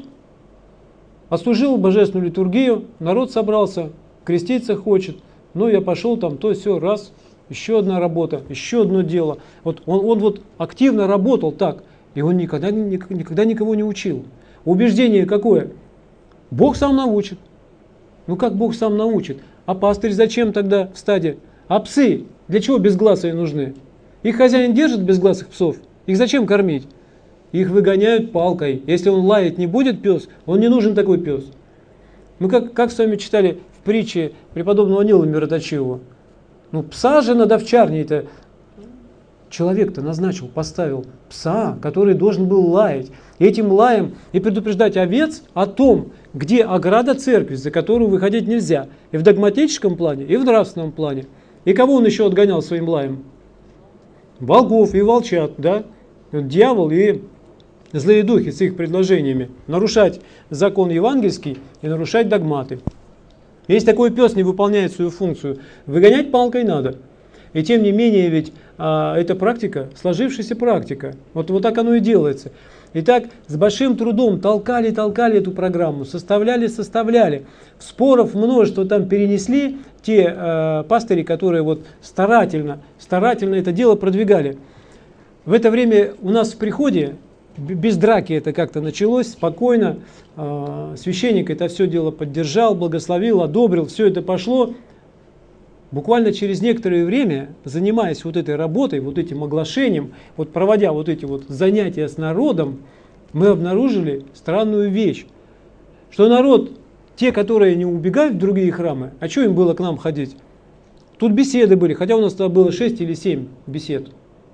отслужил божественную литургию, народ собрался, креститься хочет. Ну, я пошел там, то все, раз, еще одна работа, еще одно дело. Вот он, он вот активно работал так, и он никогда, никогда никого не учил. Убеждение какое? Бог сам научит. Ну как Бог сам научит? А пастырь зачем тогда в стаде? А псы для чего безгласые нужны? Их хозяин держит безгласых псов? Их зачем кормить? Их выгоняют палкой. Если он лаять не будет, пес, он не нужен такой пес. Мы как, как с вами читали в притче преподобного Нила Мироточивого. Ну пса же над овчарней-то человек-то назначил, поставил пса, который должен был лаять. И этим лаем и предупреждать овец о том, где ограда церкви, за которую выходить нельзя. И в догматическом плане, и в нравственном плане. И кого он еще отгонял своим лаем? Волков и волчат, да? Дьявол и злые духи с их предложениями. Нарушать закон евангельский и нарушать догматы. Если такой пес не выполняет свою функцию, выгонять палкой надо. И тем не менее, ведь а, это практика, сложившаяся практика. Вот, вот так оно и делается. Итак, с большим трудом толкали, толкали эту программу, составляли, составляли. Споров множество там перенесли те э, пастыри, которые вот старательно, старательно это дело продвигали. В это время у нас в приходе, без драки это как-то началось, спокойно. Э, священник это все дело поддержал, благословил, одобрил, все это пошло. Буквально через некоторое время, занимаясь вот этой работой, вот этим оглашением, вот проводя вот эти вот занятия с народом, мы обнаружили странную вещь, что народ, те, которые не убегают в другие храмы, а что им было к нам ходить? Тут беседы были, хотя у нас тогда было шесть или семь бесед.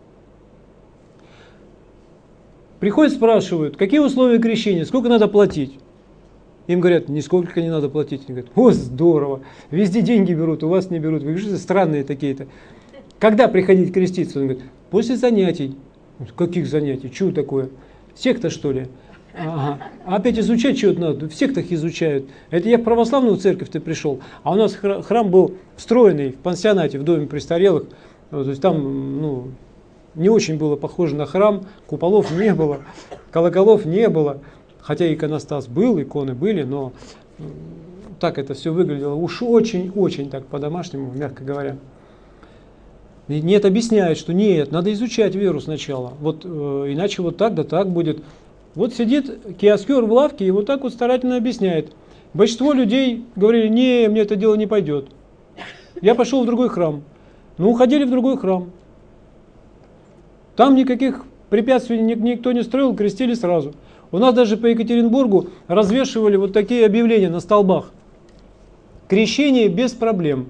Приходят, спрашивают, какие условия крещения, сколько надо платить? Им говорят, нисколько не надо платить. Они говорят, о, здорово, везде деньги берут, у вас не берут. Вы что странные такие-то. Когда приходить креститься? Он говорит, после занятий. Каких занятий? Чего такое? Секта, что ли? Ага. Опять изучать чего-то надо. В сектах изучают. Это я в православную церковь-то пришел. А у нас храм был встроенный в пансионате, в доме престарелых. То есть там, ну, не очень было похоже на храм. Куполов не было, колоколов не было. Хотя иконостас был, иконы были, но так это все выглядело уж очень-очень так по-домашнему, мягко говоря. И нет, объясняют, что нет, надо изучать веру сначала. Вот э, иначе вот так да так будет. Вот сидит киоскер в лавке и вот так вот старательно объясняет. Большинство людей говорили, не, мне это дело не пойдет. Я пошел в другой храм. Ну, уходили в другой храм. Там никаких препятствий никто не строил, крестили сразу. У нас даже по Екатеринбургу развешивали вот такие объявления на столбах. Крещение без проблем.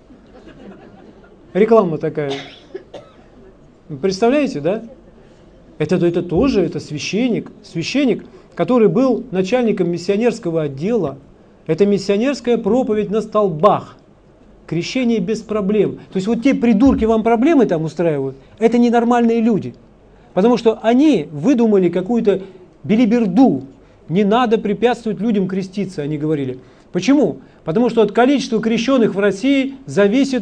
Реклама такая. Представляете, да? Это, это тоже, это священник. Священник, который был начальником миссионерского отдела. Это миссионерская проповедь на столбах. Крещение без проблем. То есть вот те придурки вам проблемы там устраивают, это ненормальные люди. Потому что они выдумали какую-то белиберду. Не надо препятствовать людям креститься, они говорили. Почему? Потому что от количества крещенных в России зависит...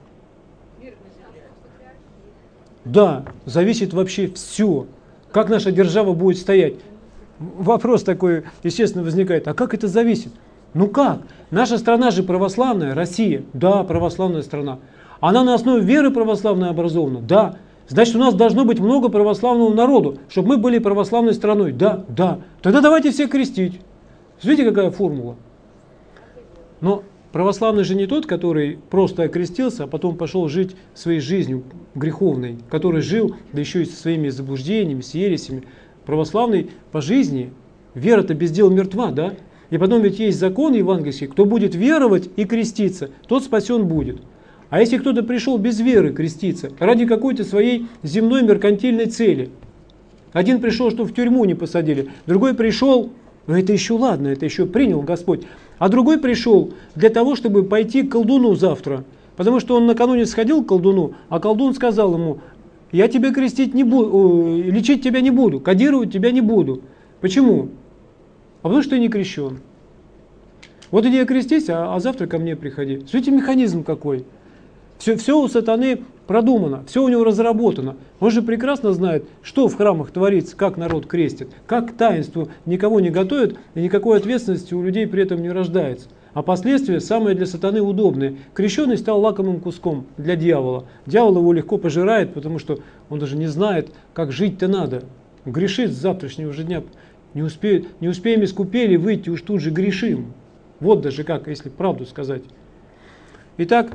Да, зависит вообще все. Как наша держава будет стоять. Вопрос такой, естественно, возникает. А как это зависит? Ну как? Наша страна же православная, Россия. Да, православная страна. Она на основе веры православной образована. Да. Значит, у нас должно быть много православного народу, чтобы мы были православной страной. Да, да. Тогда давайте всех крестить. Смотрите, какая формула. Но православный же не тот, который просто окрестился, а потом пошел жить своей жизнью греховной, который жил, да еще и со своими заблуждениями, с ересями. Православный по жизни, вера-то без дел мертва, да? И потом ведь есть закон евангельский, кто будет веровать и креститься, тот спасен будет. А если кто-то пришел без веры креститься, ради какой-то своей земной меркантильной цели, один пришел, что в тюрьму не посадили, другой пришел, ну это еще ладно, это еще принял Господь, а другой пришел для того, чтобы пойти к колдуну завтра, потому что он накануне сходил к колдуну, а колдун сказал ему, я тебя крестить не буду, лечить тебя не буду, кодировать тебя не буду. Почему? А потому что ты не крещен. Вот иди окрестись, а, а завтра ко мне приходи. Смотрите, механизм какой. Все, все у сатаны продумано, все у него разработано. Он же прекрасно знает, что в храмах творится, как народ крестит, как к таинству никого не готовят, и никакой ответственности у людей при этом не рождается. А последствия самые для сатаны удобные. Крещеный стал лакомым куском для дьявола. Дьявол его легко пожирает, потому что он даже не знает, как жить-то надо. Грешит с завтрашнего же дня. Не, успеет, не успеем из купели выйти, уж тут же грешим. Вот даже как, если правду сказать. Итак,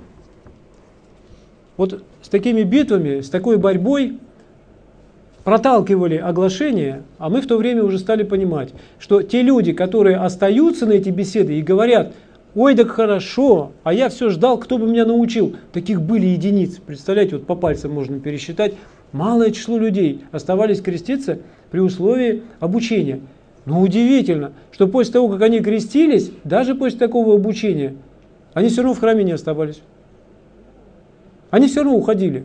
вот с такими битвами, с такой борьбой проталкивали оглашение, а мы в то время уже стали понимать, что те люди, которые остаются на эти беседы и говорят: ой, так хорошо, а я все ждал, кто бы меня научил. Таких были единицы. Представляете, вот по пальцам можно пересчитать. Малое число людей оставались креститься при условии обучения. Но удивительно, что после того, как они крестились, даже после такого обучения, они все равно в храме не оставались. Они все равно уходили.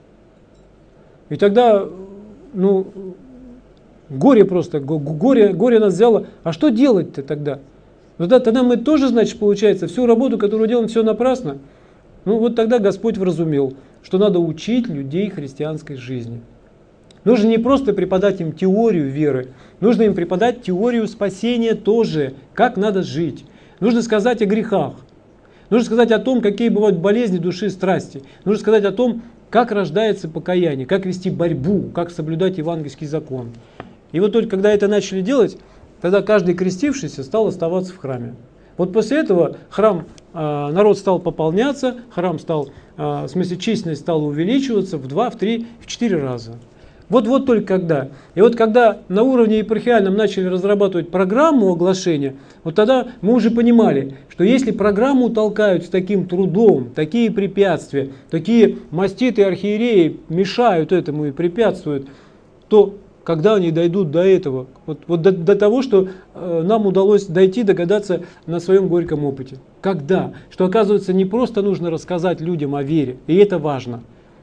И тогда, ну, горе просто, горе, горе нас взяло. А что делать-то тогда? Тогда, тогда мы тоже, значит, получается, всю работу, которую делаем, все напрасно. Ну вот тогда Господь вразумел, что надо учить людей христианской жизни. Нужно не просто преподать им теорию веры, нужно им преподать теорию спасения тоже, как надо жить. Нужно сказать о грехах, нужно сказать о том, какие бывают болезни души и страсти. Нужно сказать о том, как рождается покаяние, как вести борьбу, как соблюдать евангельский закон. И вот только когда это начали делать, тогда каждый крестившийся стал оставаться в храме. Вот после этого храм, народ стал пополняться, храм стал, в смысле численность стала увеличиваться в два, в три, в четыре раза. Вот, вот только когда. И вот когда на уровне епархиальном начали разрабатывать программу оглашения, вот тогда мы уже понимали, что если программу толкают с таким трудом, такие препятствия, такие маститы архиереи мешают этому и препятствуют, то когда они дойдут до этого, вот, вот до, до того, что э, нам удалось дойти, догадаться на своем горьком опыте. Когда? Что оказывается, не просто нужно рассказать людям о вере, и это важно.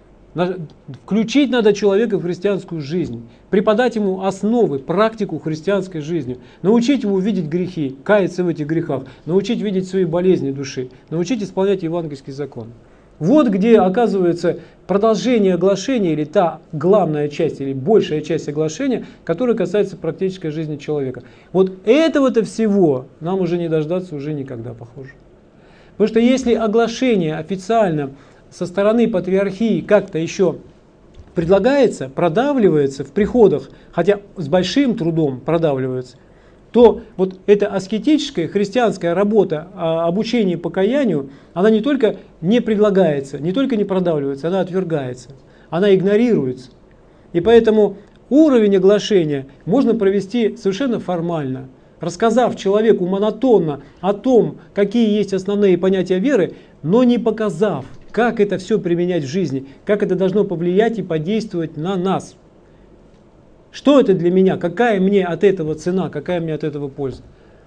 Включить надо человека в христианскую жизнь, преподать ему основы, практику христианской жизни, научить его видеть грехи, каяться в этих грехах, научить видеть свои болезни души, научить исполнять евангельский закон. Вот где оказывается продолжение оглашения, или та главная часть, или большая часть оглашения, которая касается практической жизни человека. Вот этого-то всего нам уже не дождаться уже никогда, похоже. Потому что если оглашение официально со стороны патриархии как-то еще предлагается, продавливается в приходах, хотя с большим трудом продавливается, то вот эта аскетическая христианская работа обучения покаянию, она не только не предлагается, не только не продавливается, она отвергается, она игнорируется. И поэтому уровень оглашения можно провести совершенно формально, рассказав человеку монотонно о том, какие есть основные понятия веры, но не показав, как это все применять в жизни, как это должно повлиять и подействовать на нас. Что это для меня? Какая мне от этого цена? Какая мне от этого польза?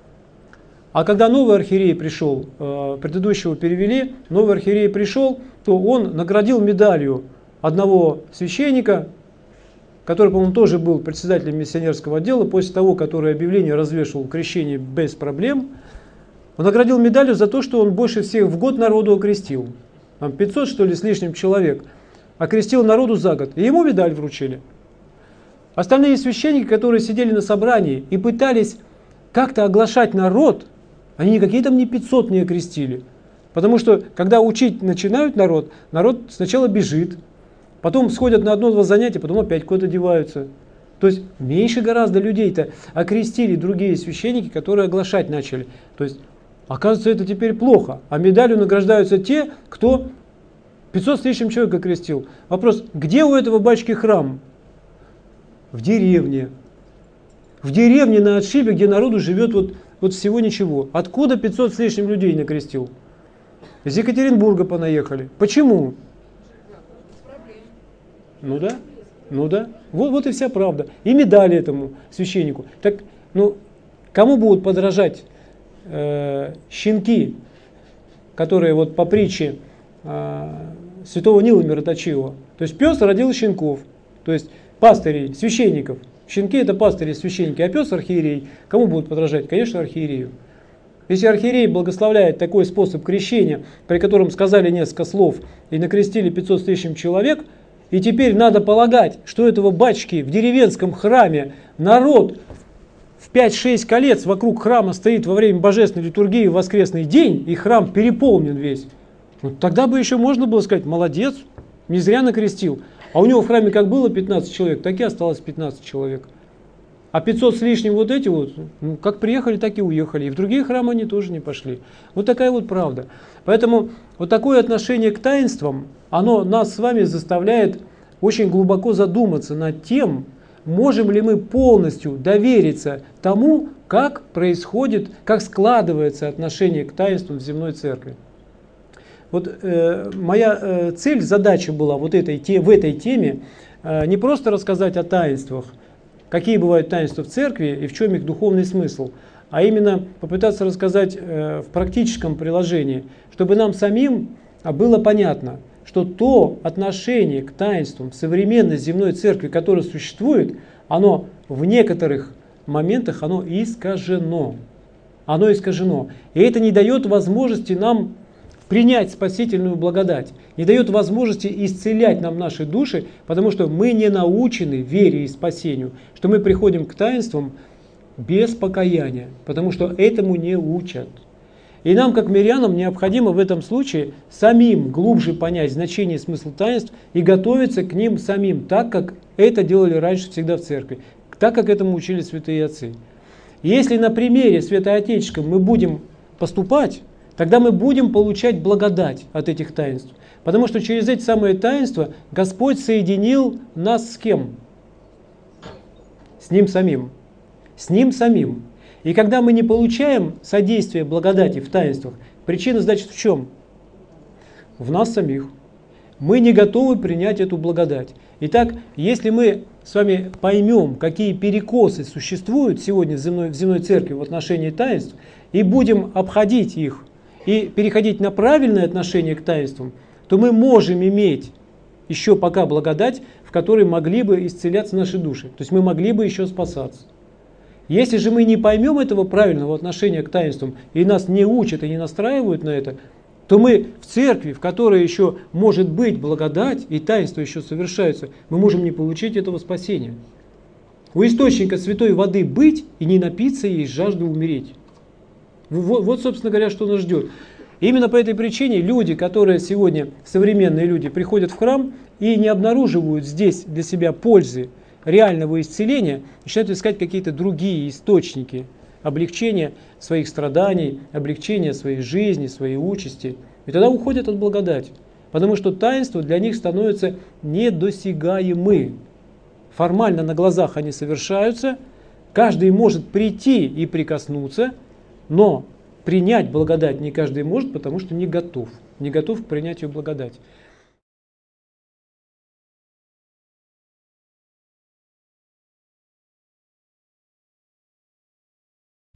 А когда новый архиерей пришел, предыдущего перевели, новый архиерей пришел, то он наградил медалью одного священника, который, по-моему, тоже был председателем миссионерского отдела, после того, который объявление развешивал крещение без проблем. Он наградил медалью за то, что он больше всех в год народу окрестил. Там пятьсот, что ли, с лишним человек. Окрестил народу за год. И ему медаль вручили. Остальные священники, которые сидели на собрании и пытались как-то оглашать народ, они никакие там не пятьсот не окрестили. Потому что, когда учить начинают народ, народ сначала бежит, потом сходят на одно-два занятия, потом опять куда-то деваются. То есть меньше гораздо людей-то окрестили другие священники, которые оглашать начали. То есть, оказывается, это теперь плохо. А медалью награждаются те, кто пятьсот с лишним человек окрестил. Вопрос, где у этого батюшки храм? В деревне. В деревне на отшибе, где народу живет вот, вот всего ничего. Откуда пятьсот с лишним людей накрестил? Из Екатеринбурга понаехали. Почему? Ну да, ну да. Вот, вот и вся правда. И медали этому священнику. Так, ну, кому будут подражать э, щенки, которые вот по притче э, святого Нила Мироточивого? То есть пес родил щенков. То есть пастырей, священников. Щенки это пастыри, священники, а пес архиерей. Кому будут подражать? Конечно, архиерею. Если архиерей благословляет такой способ крещения, при котором сказали несколько слов и накрестили пятьсот с лишним человек, и теперь надо полагать, что этого батюшки в деревенском храме народ в пять-шесть колец вокруг храма стоит во время божественной литургии в воскресный день, и храм переполнен весь, ну, тогда бы еще можно было сказать: молодец, не зря накрестил. А у него в храме как было пятнадцать человек, так и осталось пятнадцать человек. А пятьсот с лишним вот эти вот, ну, как приехали, так и уехали. И в другие храмы они тоже не пошли. Вот такая вот правда. Поэтому вот такое отношение к таинствам, оно нас с вами заставляет очень глубоко задуматься над тем, можем ли мы полностью довериться тому, как происходит, как складывается отношение к таинствам в земной церкви. Вот э, моя э, цель, задача была вот этой, те, в этой теме э, не просто рассказать о таинствах, какие бывают таинства в церкви и в чем их духовный смысл, а именно попытаться рассказать э, в практическом приложении, чтобы нам самим было понятно, что то отношение к таинствам в современной земной церкви, которое существует, оно в некоторых моментах оно искажено. Оно искажено. И это не дает возможности нам принять спасительную благодать, не дает возможности исцелять нам наши души, потому что мы не научены вере и спасению, что мы приходим к таинствам без покаяния, потому что этому не учат. И нам, как мирянам, необходимо в этом случае самим глубже понять значение и смысл таинств и готовиться к ним самим, так как это делали раньше всегда в церкви, так как этому учили святые отцы. Если на примере святоотеческом мы будем поступать, тогда мы будем получать благодать от этих таинств. Потому что через эти самые таинства Господь соединил нас с кем? С Ним самим. С Ним самим. И когда мы не получаем содействия благодати в таинствах, причина, значит, в чем? В нас самих. Мы не готовы принять эту благодать. Итак, если мы с вами поймем, какие перекосы существуют сегодня в земной, в земной церкви в отношении таинств, и будем обходить их, и переходить на правильное отношение к таинствам, то мы можем иметь еще пока благодать, в которой могли бы исцеляться наши души. То есть мы могли бы еще спасаться. Если же мы не поймем этого правильного отношения к таинствам, и нас не учат и не настраивают на это, то мы в церкви, в которой еще может быть благодать, и таинства еще совершаются, мы можем не получить этого спасения. У источника святой воды быть и не напиться ей, жажду умереть. Вот, вот, собственно говоря, что нас ждет. Именно по этой причине люди, которые сегодня, современные люди, приходят в храм и не обнаруживают здесь для себя пользы, реального исцеления, начинают искать какие-то другие источники облегчения своих страданий, облегчения своей жизни, своей участи. И тогда уходят от благодати. Потому что таинства для них становятся недосягаемы. Формально на глазах они совершаются, каждый может прийти и прикоснуться, но принять благодать не каждый может, потому что не готов. Не готов к принятию благодати.